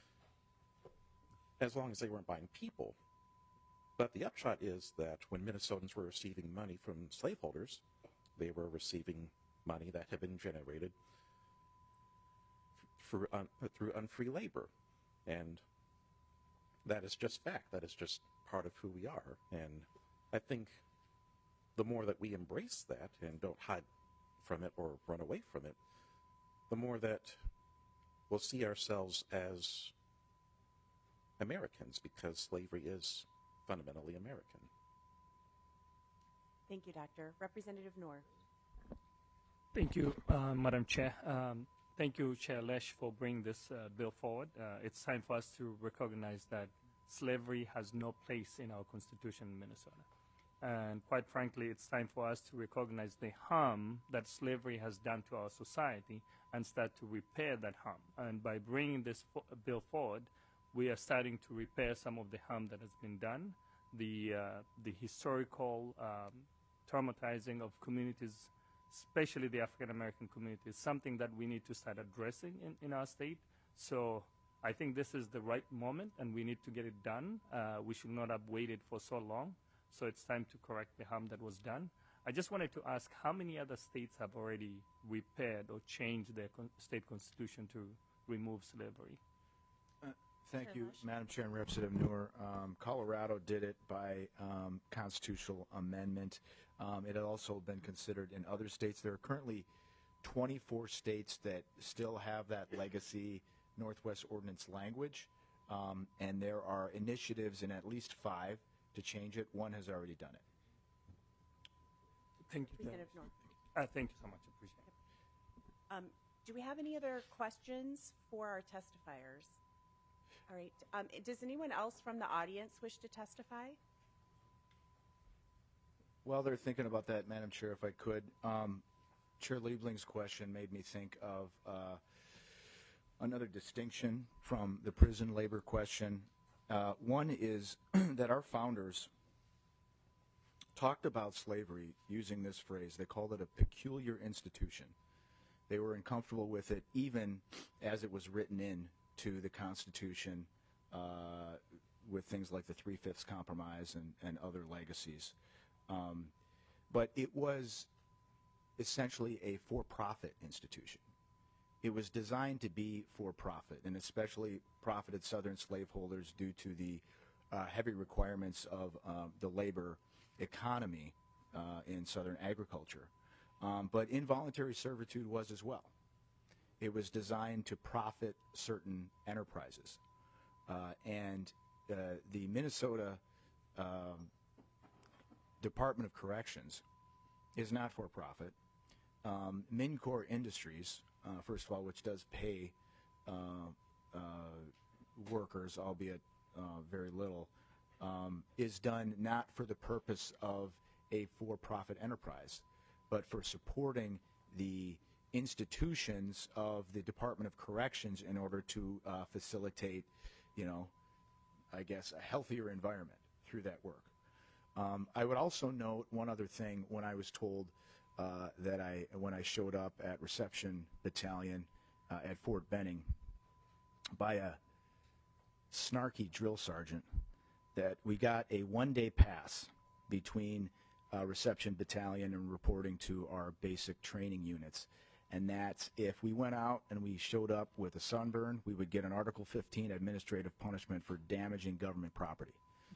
as long as they weren't buying people. But the upshot is that when Minnesotans were receiving money from slaveholders, they were receiving money that had been generated through, un, through unfree labor. And that is just fact. That is just part of who we are. And I think the more that we embrace that and don't hide from it or run away from it, the more that we'll see ourselves as Americans, because slavery is fundamentally American. Thank you, Doctor. Representative Noor. Thank you, uh, Madam Chair. Um, thank you, Chair Lesh, for bringing this uh, bill forward. Uh, it's time for us to recognize that slavery has no place in our Constitution in Minnesota. And quite frankly, it's time for us to recognize the harm that slavery has done to our society and start to repair that harm. And by bringing this fo- bill forward, we are starting to repair some of the harm that has been done, the, uh, the historical um, traumatizing of communities, especially the African-American community, is something that we need to start addressing in, in our state. So I think this is the right moment, and we need to get it done. Uh, we should not have waited for so long. So it's time to correct the harm that was done. I just wanted to ask how many other states have already repaired or changed their con- state constitution to remove slavery? Uh, thank you, Madam Chair and Representative Noor. Um, Colorado did it by um, constitutional amendment. Um, it had also been considered in other states. There are currently twenty-four states that still have that legacy Northwest Ordinance language, um, and there are initiatives in at least five to change it. One has already done it. Thank you. Representative Norton. Uh, thank you so much. Appreciate it. Um, do we have any other questions for our testifiers? All right. Um, does anyone else from the audience wish to testify? While they're thinking about that, Madam Chair, if I could, um, Chair Liebling's question made me think of uh, another distinction from the prison labor question. Uh, one is that our founders talked about slavery using this phrase. They called it a peculiar institution. They were uncomfortable with it even as it was written in to the Constitution uh, with things like the Three-Fifths Compromise and, and other legacies. Um, but it was essentially a for-profit institution. It was designed to be for-profit, and especially profited Southern slaveholders due to the uh, heavy requirements of um, the labor economy uh, in Southern agriculture. Um, but involuntary servitude was as well. It was designed to profit certain enterprises. Uh, and uh, the Minnesota um, Department of Corrections is not for profit. Um, MinCor Industries, uh, first of all, which does pay uh, uh, workers, albeit uh, very little, um, is done not for the purpose of a for-profit enterprise, but for supporting the institutions of the Department of Corrections in order to uh, facilitate, you know, I guess, a healthier environment through that work. Um, I would also note one other thing when I was told uh, that I, when I showed up at Reception Battalion uh, at Fort Benning by a snarky drill sergeant, that we got a one-day pass between uh, Reception Battalion and reporting to our basic training units. And that if we went out and we showed up with a sunburn, we would get an Article fifteen administrative punishment for damaging government property.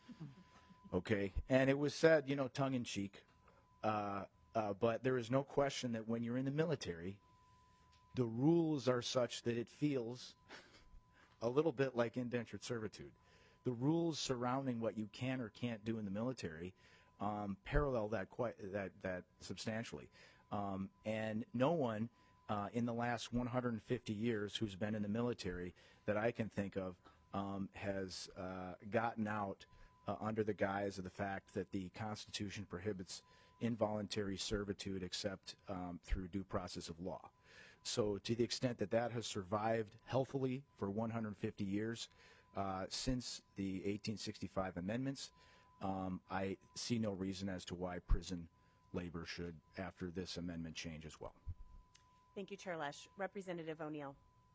Okay, and it was said, you know, tongue-in-cheek, uh, uh, but there is no question that when you're in the military, the rules are such that it feels a little bit like indentured servitude. The rules surrounding what you can or can't do in the military um, parallel that quite that that substantially, um, and no one uh, in the last one hundred fifty years who's been in the military that I can think of um, has uh, gotten out Uh, under the guise of the fact that the Constitution prohibits involuntary servitude except um, through due process of law. So to the extent that that has survived healthily for one hundred fifty years uh, since the eighteen sixty-five amendments, um, I see no reason as to why prison labor should, after this amendment, change as well. Thank you, Chair Lesh. Representative O'Neill.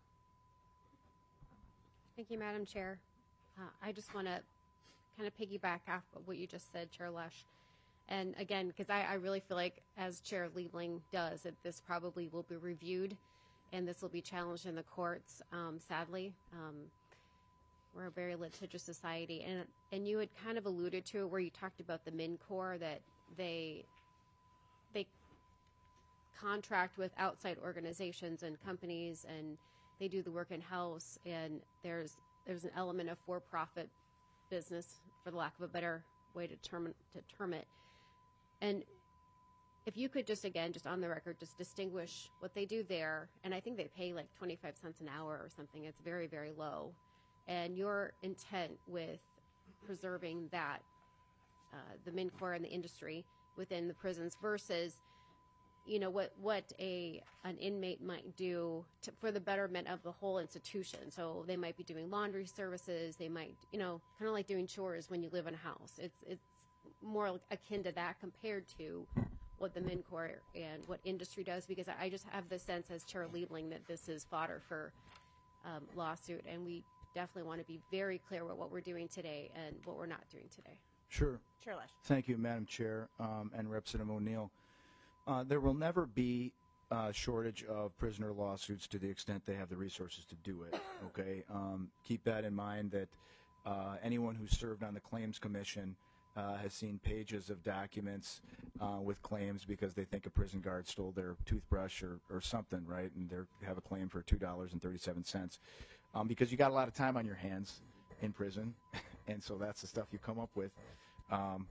Thank you, Madam Chair. Uh, I just want to kind of piggyback off of what you just said, Chair Lesh. And again, because I, I really feel like, as Chair Liebling does, that this probably will be reviewed and this will be challenged in the courts, um, sadly. Um, we're a very litigious society. And, and you had kind of alluded to it where you talked about the MinCor, that they, they contract with outside organizations and companies, and they do the work in-house, and there's, there's an element of for-profit business, for the lack of a better way to term, to term it. And if you could just, again, just on the record, just distinguish what they do there, and I think they pay like twenty-five cents an hour or something. It's very, very low. And your intent with preserving that, uh, the MinCor and the industry within the prisons versus, you know, what, what a an inmate might do to, for the betterment of the whole institution. So they might be doing laundry services. They might, you know, kind of like doing chores when you live in a house. It's it's more akin to that compared to what the MinCor and what industry does, because I just have the sense as Chair Liebling that this is fodder for um, lawsuit, and we definitely want to be very clear with what we're doing today and what we're not doing today. Sure. Chair Lesh. Thank you, Madam Chair, um, and Representative O'Neill. Uh, there will never be a shortage of prisoner lawsuits to the extent they have the resources to do it. Okay, um, keep that in mind. That uh, anyone who served on the Claims Commission uh, has seen pages of documents uh, with claims because they think a prison guard stole their toothbrush or, or something, right? And they have a claim for two dollars and thirty-seven cents um, because you got a lot of time on your hands in prison, and so that's the stuff you come up with. Um,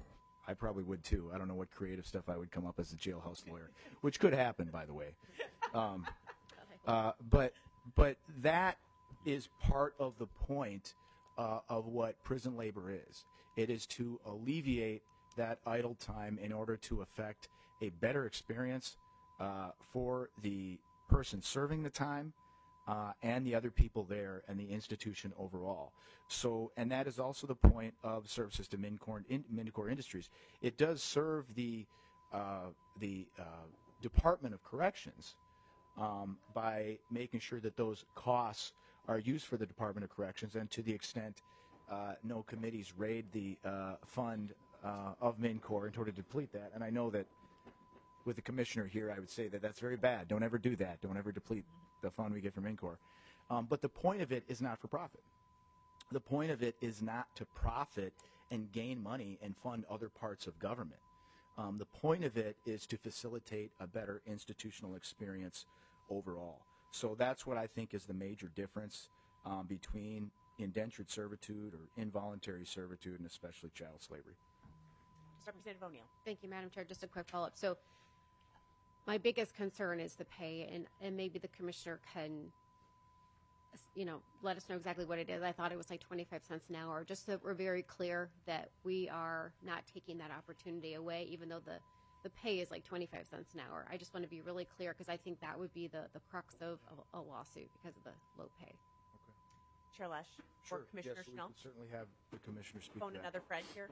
I probably would too. I don't know what creative stuff I would come up as a jailhouse lawyer, which could happen, by the way. Um, uh, but but that is part of the point uh, of what prison labor is. It is to alleviate that idle time in order to effect a better experience uh, for the person serving the time uh, and the other people there and the institution overall. So, and that is also the point of services to MidCorp, in, MidCorp Industries. It does serve the uh, the uh, Department of Corrections um, by making sure that those costs are used for the Department of Corrections, and to the extent uh, no committees raid the uh, fund uh, of MidCorp in order to deplete that. And I know that with the commissioner here, I would say that that's very bad. Don't ever do that. Don't ever deplete the fund we get from MidCorp. Um, but the point of it is not for profit. The point of it is not to profit and gain money and fund other parts of government. Um, the point of it is to facilitate a better institutional experience overall. So that's what I think is the major difference um, between indentured servitude or involuntary servitude and especially child slavery. Representative O'Neill. Thank you, Madam Chair. Just a quick follow-up. So my biggest concern is the pay, and, and maybe the commissioner can, you know, let us know exactly what it is. I thought it was like twenty-five cents an hour, just so we're very clear that we are not taking that opportunity away, even though the, the pay is like twenty-five cents an hour. I just want to be really clear because I think that would be the, the crux of, of a lawsuit because of the low pay. Okay. Chair Lesh Sure. or Commissioner yes, we Schnell. can certainly have the commissioner speak Phone to that. another friend here.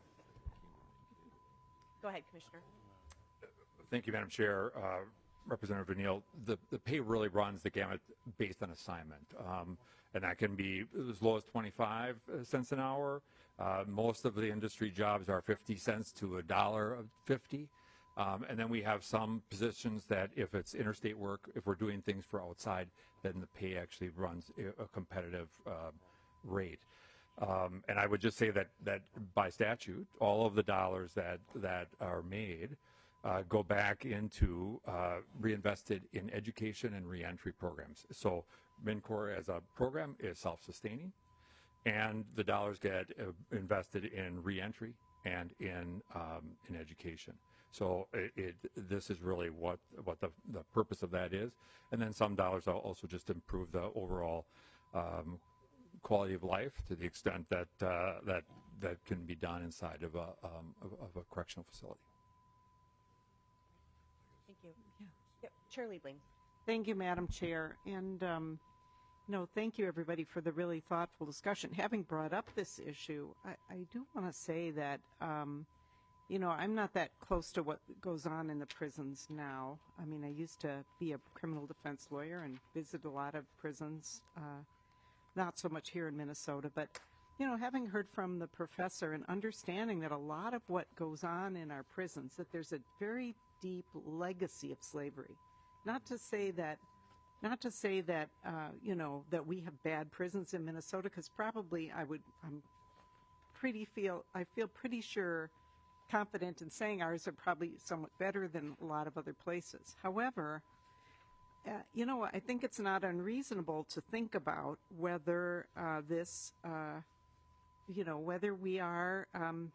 Go ahead, Commissioner. Thank you, Madam Chair. Uh, Representative O'Neill, the, the pay really runs the gamut based on assignment. Um, and that can be as low as twenty-five cents an hour. Uh, most of the industry jobs are fifty cents to a dollar of fifty. Um, and then we have some positions that if it's interstate work, if we're doing things for outside, then the pay actually runs a, a competitive uh, rate. Um, and I would just say that, that by statute, all of the dollars that, that are made uh, go back into uh, reinvested in education and reentry programs. So MidCorp as a program is self-sustaining, and the dollars get uh, invested in reentry and in um, in education. So it, it, this is really what what the, the purpose of that is. And then some dollars also just improve the overall um, quality of life to the extent that uh, that that can be done inside of a um, of, of a correctional facility. Thank you. Yeah. Yep. Chair Liebling. Thank you, Madam Chair. And, um, no, thank you, everybody, for the really thoughtful discussion. Having brought up this issue, I, I do want to say that, um, you know, I'm not that close to what goes on in the prisons now. I mean, I used to be a criminal defense lawyer and visit a lot of prisons, uh, not so much here in Minnesota, but, you know, having heard from the professor and understanding that a lot of what goes on in our prisons, that there's a very deep legacy of slavery. Not to say that, not to say that, uh, you know, that we have bad prisons in Minnesota, because probably I would, I'm pretty feel, I feel pretty sure, confident in saying ours are probably somewhat better than a lot of other places. However, uh, you know, I think it's not unreasonable to think about whether uh, this, uh, you know, whether we are um,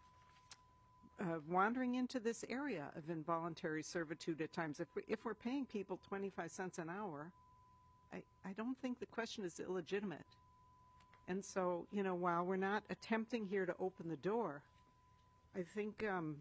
uh, wandering into this area of involuntary servitude at times. If, we, if we're paying people twenty-five cents an hour, I, I don't think the question is illegitimate. And so, you know, while we're not attempting here to open the door, I think um,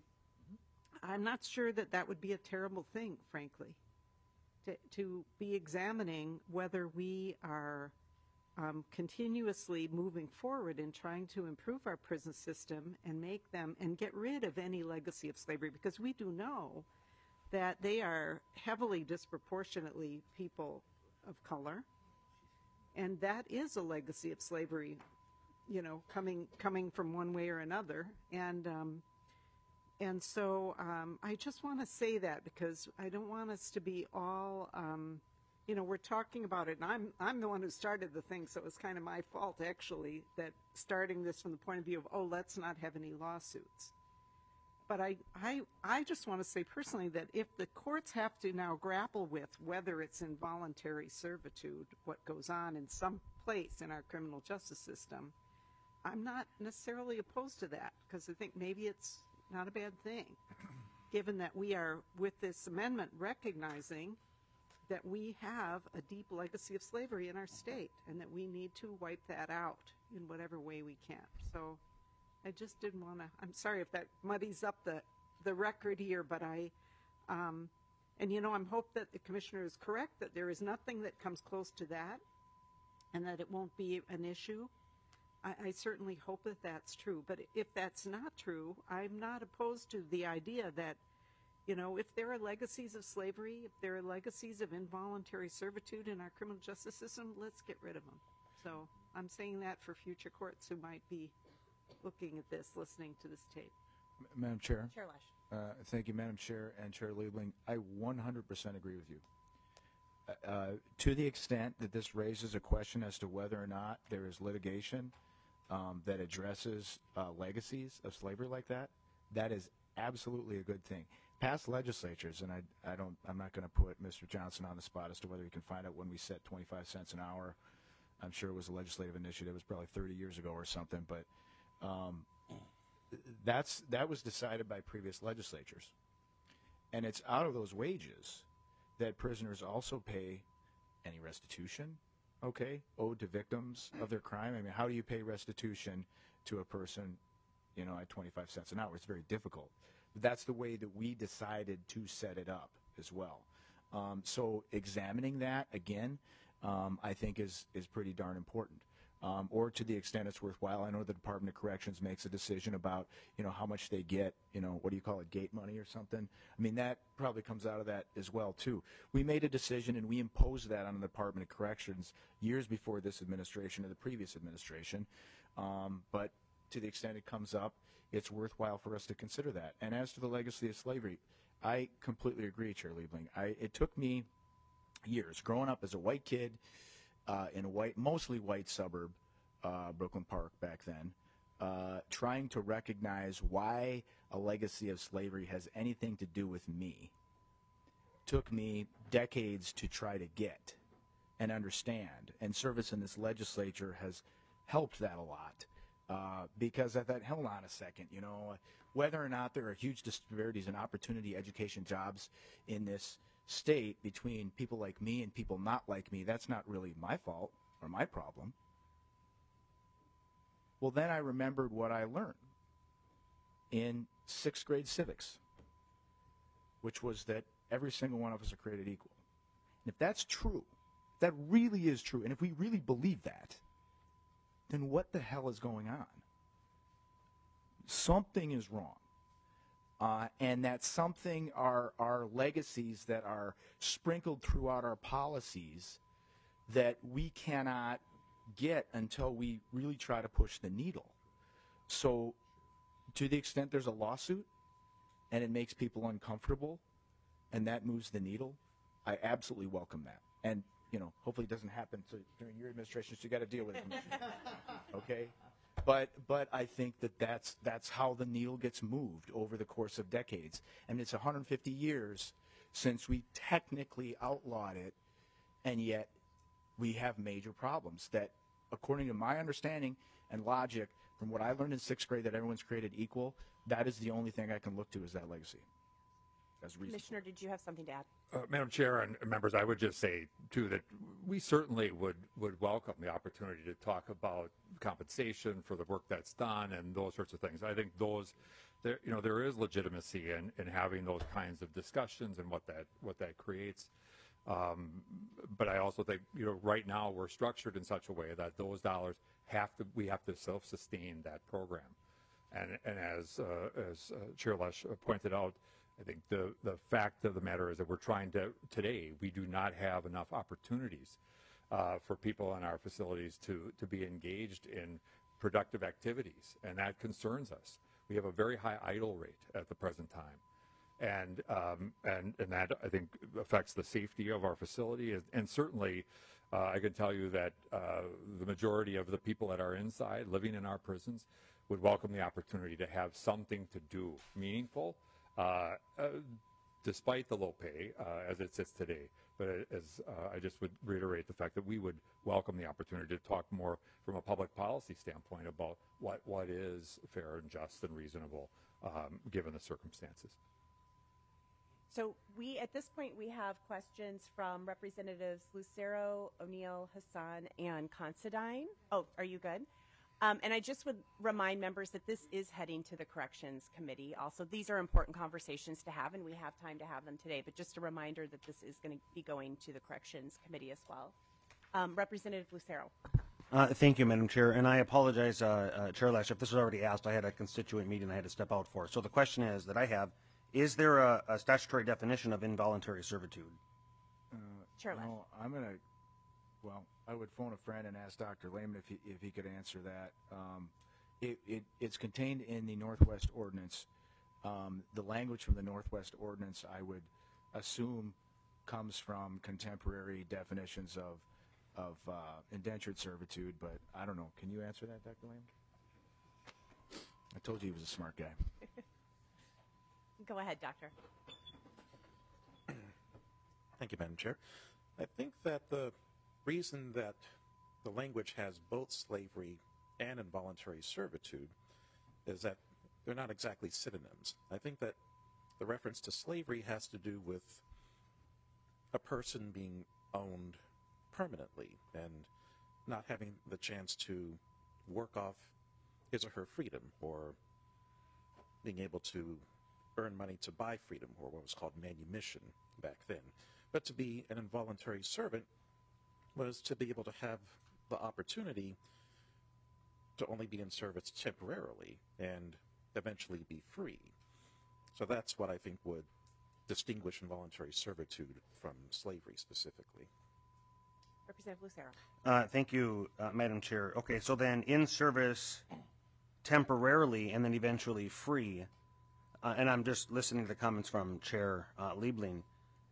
I'm not sure that that would be a terrible thing, frankly, to, to be examining whether we are um, continuously moving forward in trying to improve our prison system and make them and get rid of any legacy of slavery, because we do know that they are heavily disproportionately people of color, and that is a legacy of slavery, you know, coming coming from one way or another. And um, and so um, I just want to say that, because I don't want us to be all, um, you know, we're talking about it, and I'm I'm the one who started the thing, so it was kind of my fault, actually, that starting this from the point of view of, oh, let's not have any lawsuits. But I, I, I just want to say personally that if the courts have to now grapple with whether it's involuntary servitude, what goes on in some place in our criminal justice system, I'm not necessarily opposed to that, because I think maybe it's not a bad thing, given that we are, with this amendment, recognizing that we have a deep legacy of slavery in our state and that we need to wipe that out in whatever way we can. So I just didn't want to, I'm sorry if that muddies up the, the record here, but I, um, and you know, I'm hope that the commissioner is correct, that there is nothing that comes close to that and that it won't be an issue. I, I certainly hope that that's true. But if that's not true, I'm not opposed to the idea that, you know, if there are legacies of slavery, if there are legacies of involuntary servitude in our criminal justice system, let's get rid of them. So I'm saying that for future courts who might be looking at this, listening to this tape. M- Madam Chair. Chair Lesh. Uh, thank you, Madam Chair and Chair Liebling. I one hundred percent agree with you. Uh, to the extent that this raises a question as to whether or not there is litigation um, that addresses uh, legacies of slavery like that, that is absolutely a good thing. Past legislatures, and I, I don't, I'm not going to put Mister Johnson on the spot as to whether he can find out when we set twenty-five cents an hour. I'm sure it was a legislative initiative. It was probably thirty years ago or something, but um, that's that was decided by previous legislatures, and it's out of those wages that prisoners also pay any restitution, okay, owed to victims of their crime. I mean, how do you pay restitution to a person, you know, at twenty-five cents an hour? It's very difficult. But that's the way that we decided to set it up as well. Um, so examining that again, um, I think is is pretty darn important. Um, or to the extent it's worthwhile, I know the Department of Corrections makes a decision about, you know, how much they get, you know, what do you call it, gate money or something? I mean, that probably comes out of that as well, too. We made a decision and we imposed that on the Department of Corrections years before this administration or the previous administration. Um, but to the extent it comes up, it's worthwhile for us to consider that. And as to the legacy of slavery, I completely agree, Chair Liebling. I, it took me years, growing up as a white kid, Uh, in a white, mostly white suburb, uh, Brooklyn Park back then, uh, trying to recognize why a legacy of slavery has anything to do with me. Took me decades to try to get and understand, and service in this legislature has helped that a lot. Uh, because I thought, hold on a second, you know, whether or not there are huge disparities in opportunity, education, jobs in this state between people like me and people not like me, that's not really my fault or my problem. Well, then I remembered what I learned in sixth grade civics, which was that every single one of us are created equal. And if that's true, if that really is true, and if we really believe that, then what the hell is going on? Something is wrong. Uh, and that something are, are legacies that are sprinkled throughout our policies that we cannot get until we really try to push the needle. So to the extent there's a lawsuit and it makes people uncomfortable and that moves the needle, I absolutely welcome that. And, you know, hopefully it doesn't happen to, during your administration, so you got to deal with it. Okay? But but I think that that's, that's how the needle gets moved over the course of decades. I mean, it's one hundred fifty years since we technically outlawed it, and yet we have major problems that, according to my understanding and logic, from what I learned in sixth grade, that everyone's created equal, that is the only thing I can look to as that legacy. As reasonable. Commissioner, did you have something to add? Uh, Madam Chair and members, I would just say, too, that we certainly would, would welcome the opportunity to talk about compensation for the work that's done and those sorts of things. I think those, there, you know, there is legitimacy in, in having those kinds of discussions and what that, what that creates. Um, but I also think, you know, right now we're structured in such a way that those dollars have to, we have to self-sustain that program. And, and as, uh, as uh, Chair Lesh pointed out, I think the, the fact of the matter is that we're trying to, today, we do not have enough opportunities uh, for people in our facilities to, to be engaged in productive activities, and that concerns us. We have a very high idle rate at the present time, and, um, and, and that, I think, affects the safety of our facility, and certainly uh, I can tell you that uh, the majority of the people that are inside, living in our prisons, would welcome the opportunity to have something to do, meaningful, Uh, uh, despite the low pay uh, as it sits today. But as uh, I just would reiterate the fact that we would welcome the opportunity to talk more from a public policy standpoint about what, what is fair and just and reasonable um, given the circumstances. So we, at this point, we have questions from Representatives Lucero, O'Neill, Hassan, and Considine. Oh, are you good? Um, and I just would remind members that this is heading to the Corrections Committee. Also, these are important conversations to have, and we have time to have them today. But just a reminder that this is going to be going to the Corrections Committee as well. Um, Representative Lucero. Uh, thank you, Madam Chair. And I apologize, uh, uh, Chair Lesh, if this was already asked. I had a constituent meeting I had to step out for. So the question is that I have, is there a, a statutory definition of involuntary servitude? Uh, Chair Lesh. no, I'm going to, well, I would phone a friend and ask Doctor Lehman if he, if he could answer that. Um, it, it, it's contained in the Northwest Ordinance. Um, the language from the Northwest Ordinance, I would assume, comes from contemporary definitions of of uh, indentured servitude, but I don't know. Can you answer that, Doctor Lehman? I told you he was a smart guy. Go ahead, Doctor. Thank you, Madam Chair. I think that the reason that the language has both slavery and involuntary servitude is that they're not exactly synonyms. I think that the reference to slavery has to do with a person being owned permanently and not having the chance to work off his or her freedom, or being able to earn money to buy freedom, or what was called manumission back then. But to be an involuntary servant was to be able to have the opportunity to only be in service temporarily and eventually be free. So that's what I think would distinguish involuntary servitude from slavery specifically. Representative Lucero. Uh, thank you, uh, Madam Chair. Okay, so then in service temporarily and then eventually free, uh, and I'm just listening to the comments from Chair uh, Liebling.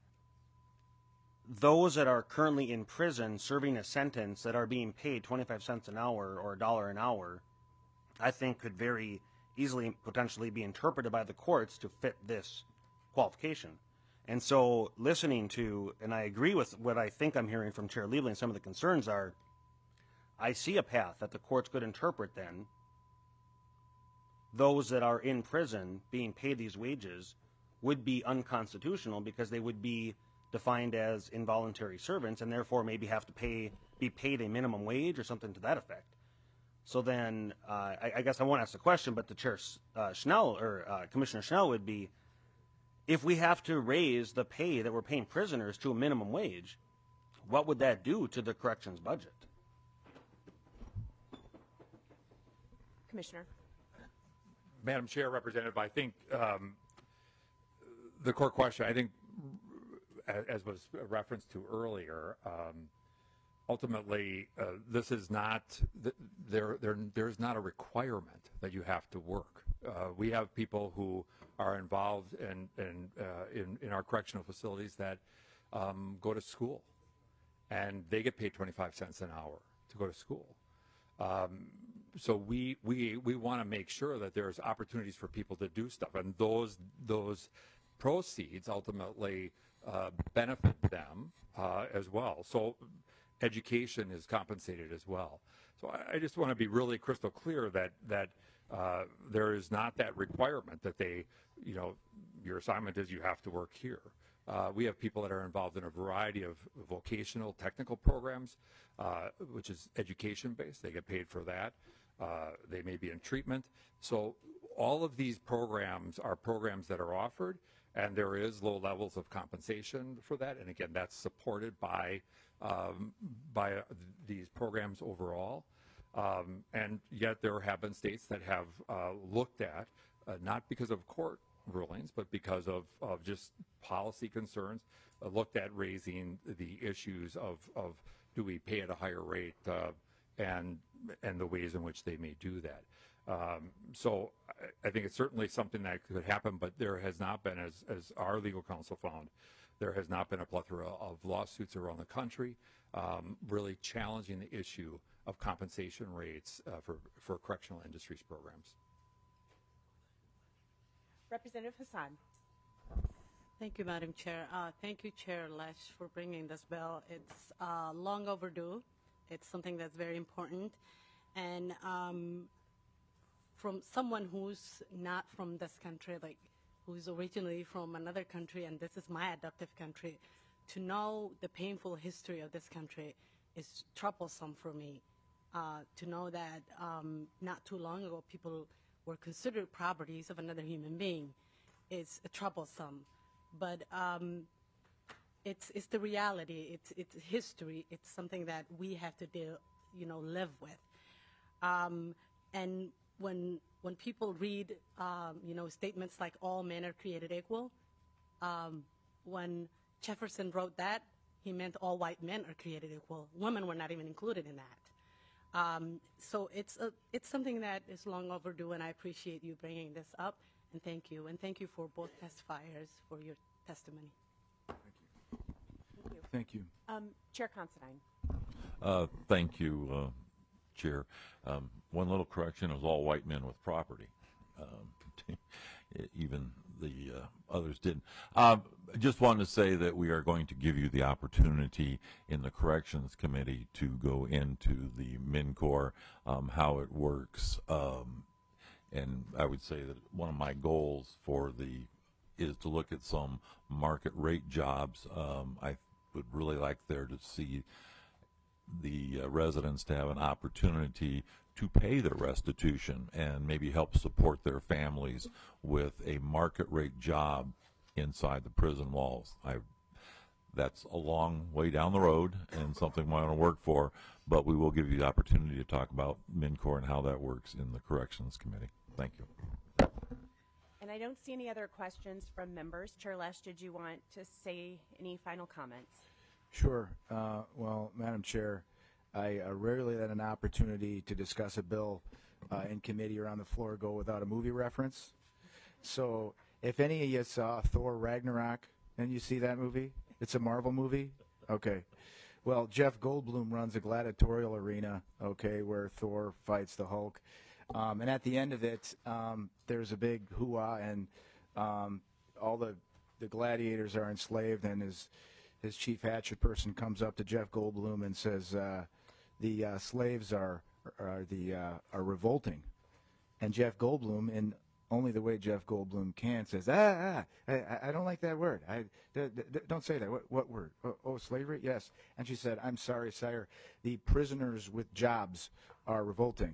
Those that are currently in prison serving a sentence that are being paid twenty-five cents an hour or a dollar an hour, I think could very easily potentially be interpreted by the courts to fit this qualification. And so listening to, and I agree with what I think I'm hearing from Chair Liebling, some of the concerns are, I see a path that the courts could interpret then, those that are in prison being paid these wages would be unconstitutional because they would be defined as involuntary servants and therefore maybe have to pay, be paid a minimum wage or something to that effect. So then, uh, I, I guess I won't ask the question, but the Chair uh, Schnell, or uh, Commissioner Schnell would be, if we have to raise the pay that we're paying prisoners to a minimum wage, what would that do to the corrections budget? Commissioner. Madam Chair, Representative, I think um, the core question, I think, as was referenced to earlier, um, ultimately, uh, this is not, there, there, there's not a requirement that you have to work. Uh, we have people who are involved in, in, uh, in, in our correctional facilities that um, go to school, and they get paid twenty-five cents an hour to go to school. Um, so we, we, we want to make sure that there's opportunities for people to do stuff, and those, those proceeds ultimately uh, benefit them uh, as well. So education is compensated as well. So I, I just want to be really crystal clear that, that uh, there is not that requirement that they, you know, your assignment is you have to work here. Uh, we have people that are involved in a variety of vocational technical programs, uh, which is education-based. They get paid for that. Uh, they may be in treatment. So all of these programs are programs that are offered, and there is low levels of compensation for that. And again, that's supported by, um, by uh, these programs overall. Um, and yet there have been states that have uh, looked at, uh, not because of court rulings, but because of, of just policy concerns, uh, looked at raising the issues of, of do we pay at a higher rate uh, and, and the ways in which they may do that. Um, so I, I think it's certainly something that could happen, but there has not been, as, as our legal counsel found, there has not been a plethora of lawsuits around the country um, really challenging the issue of compensation rates uh, for, for correctional industries programs. Representative Hassan. Thank you, Madam Chair. Uh, thank you, Chair Lesh, for bringing this bill. It's uh, long overdue. It's something that's very important. And um, from someone who's not from this country, like who's originally from another country, and this is my adoptive country, to know the painful history of this country is troublesome for me. Uh, to know that um, not too long ago people were considered properties of another human being is uh, troublesome. But um, it's it's the reality. It's it's history. It's something that we have to deal, you know, live with. Um, and when when people read, um, you know, statements like "all men are created equal," um, when Jefferson wrote that, he meant all white men are created equal. Women were not even included in that. Um, so it's a, it's something that is long overdue, and I appreciate you bringing this up. And thank you, and thank you for both testifiers for your testimony. Thank you. Thank you. Um, Chair Considine. Uh, thank you, uh, Chair. Um, one little correction: it was all white men with property. Um, even the uh, others didn't. Um, I just wanted to say that we are going to give you the opportunity in the Corrections Committee to go into the MNCOR, um, how it works. Um, and I would say that one of my goals for the is to look at some market rate jobs. Um, I would really like there to see the uh, residents to have an opportunity to pay their restitution and maybe help support their families with a market rate job inside the prison walls. I, that's a long way down the road and something I want to work for, but we will give you the opportunity to talk about MNCOR and how that works in the Corrections Committee. Thank you. And I don't see any other questions from members. Chair Lesh, did you want to say any final comments? Sure. Uh, well, Madam Chair, I uh, rarely let an opportunity to discuss a bill uh, in committee or on the floor go without a movie reference. So if any of you saw Thor Ragnarok, and you see that movie? It's a Marvel movie? Okay. Well, Jeff Goldblum runs a gladiatorial arena, okay, where Thor fights the Hulk. Um, and at the end of it, um, there's a big hoo-ah, and um, all the, the gladiators are enslaved, and his, his chief hatchet person comes up to Jeff Goldblum and says, uh, the uh, slaves are, are, the, uh, are revolting. And Jeff Goldblum, in only the way Jeff Goldblum can, says, ah, ah I, I don't like that word. I, d d don't say that. What, what word? Oh, oh, slavery? Yes. And she said, I'm sorry, sire. The prisoners with jobs are revolting.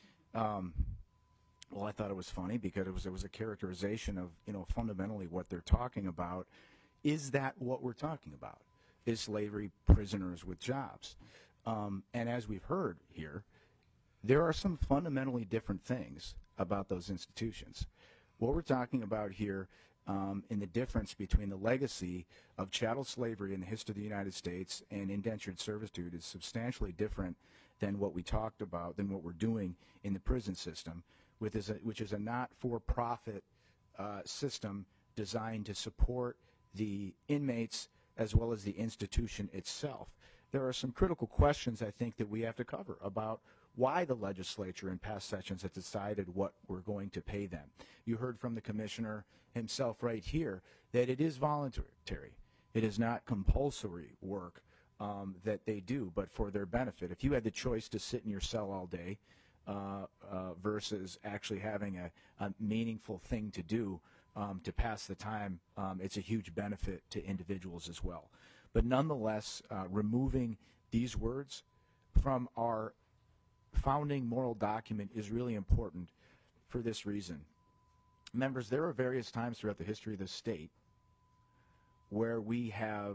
Um, well, I thought it was funny because it was, it was a characterization of, you know, fundamentally what they're talking about. Is that what we're talking about? Is slavery prisoners with jobs? Um, and as we've heard here, there are some fundamentally different things about those institutions. What we're talking about here um, in the difference between the legacy of chattel slavery in the history of the United States and indentured servitude is substantially different than what we talked about, than what we're doing in the prison system, with is a, which is a not-for-profit uh, system designed to support the inmates as well as the institution itself. There are some critical questions, I think, that we have to cover about why the legislature in past sessions has decided what we're going to pay them. You heard from the commissioner himself right here that it is voluntary. It is not compulsory work um, that they do, but for their benefit. If you had the choice to sit in your cell all day uh, uh, versus actually having a, a meaningful thing to do um, to pass the time, um, it's a huge benefit to individuals as well. But nonetheless, uh, removing these words from our founding moral document is really important for this reason. Members, there are various times throughout the history of the state where we have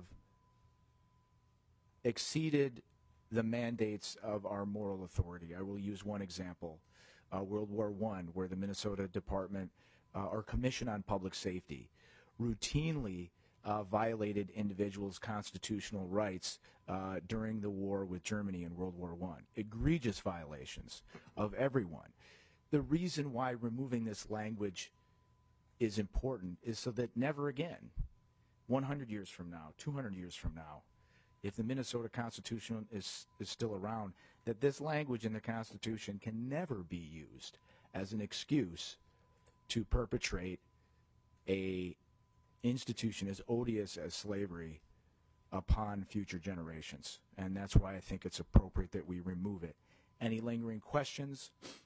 exceeded the mandates of our moral authority. I will use one example, uh, World War One, where the Minnesota Department uh, or Commission on Public Safety routinely Uh, violated individuals' constitutional rights uh, during the war with Germany in World War One. Egregious violations of everyone. The reason why removing this language is important is so that never again, one hundred years from now, two hundred years from now, if the Minnesota Constitution is, is still around, that this language in the Constitution can never be used as an excuse to perpetrate a institution as odious as slavery upon future generations. And that's why I think it's appropriate that we remove it. Any lingering questions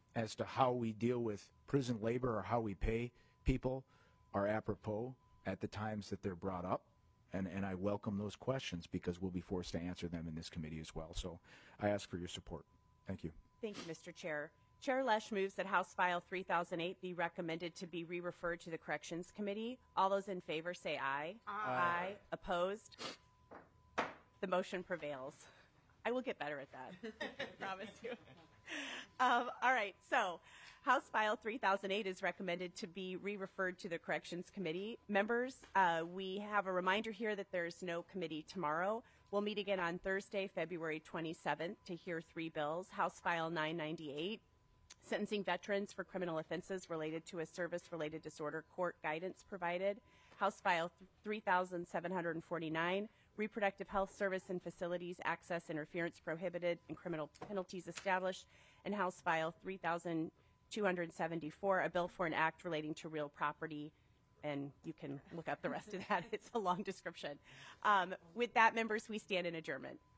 as to how we deal with prison labor or how we pay people are apropos at the times that they're brought up. And, and I welcome those questions because we'll be forced to answer them in this committee as well. So I ask for your support. Thank you. Thank you, Mister Chair. Chair Lesh moves that House File three thousand eight be recommended to be re-referred to the Corrections Committee. All those in favor say aye. Aye. Aye. Opposed? The motion prevails. I will get better at that. Promise you. Um, all right, so House File three thousand eight is recommended to be re-referred to the Corrections Committee. Members, uh, we have a reminder here that there's no committee tomorrow. We'll meet again on Thursday, February twenty-seventh, to hear three bills. House File nine ninety-eight, sentencing veterans for criminal offenses related to a service-related disorder, court guidance provided. House File three thousand seven hundred forty-nine, reproductive health service and facilities, access interference prohibited, and criminal penalties established. And House File three thousand two hundred seventy-four, a bill for an act relating to real property. And you can look up the rest of that. It's a long description. Um, with that, members, we stand in adjournment.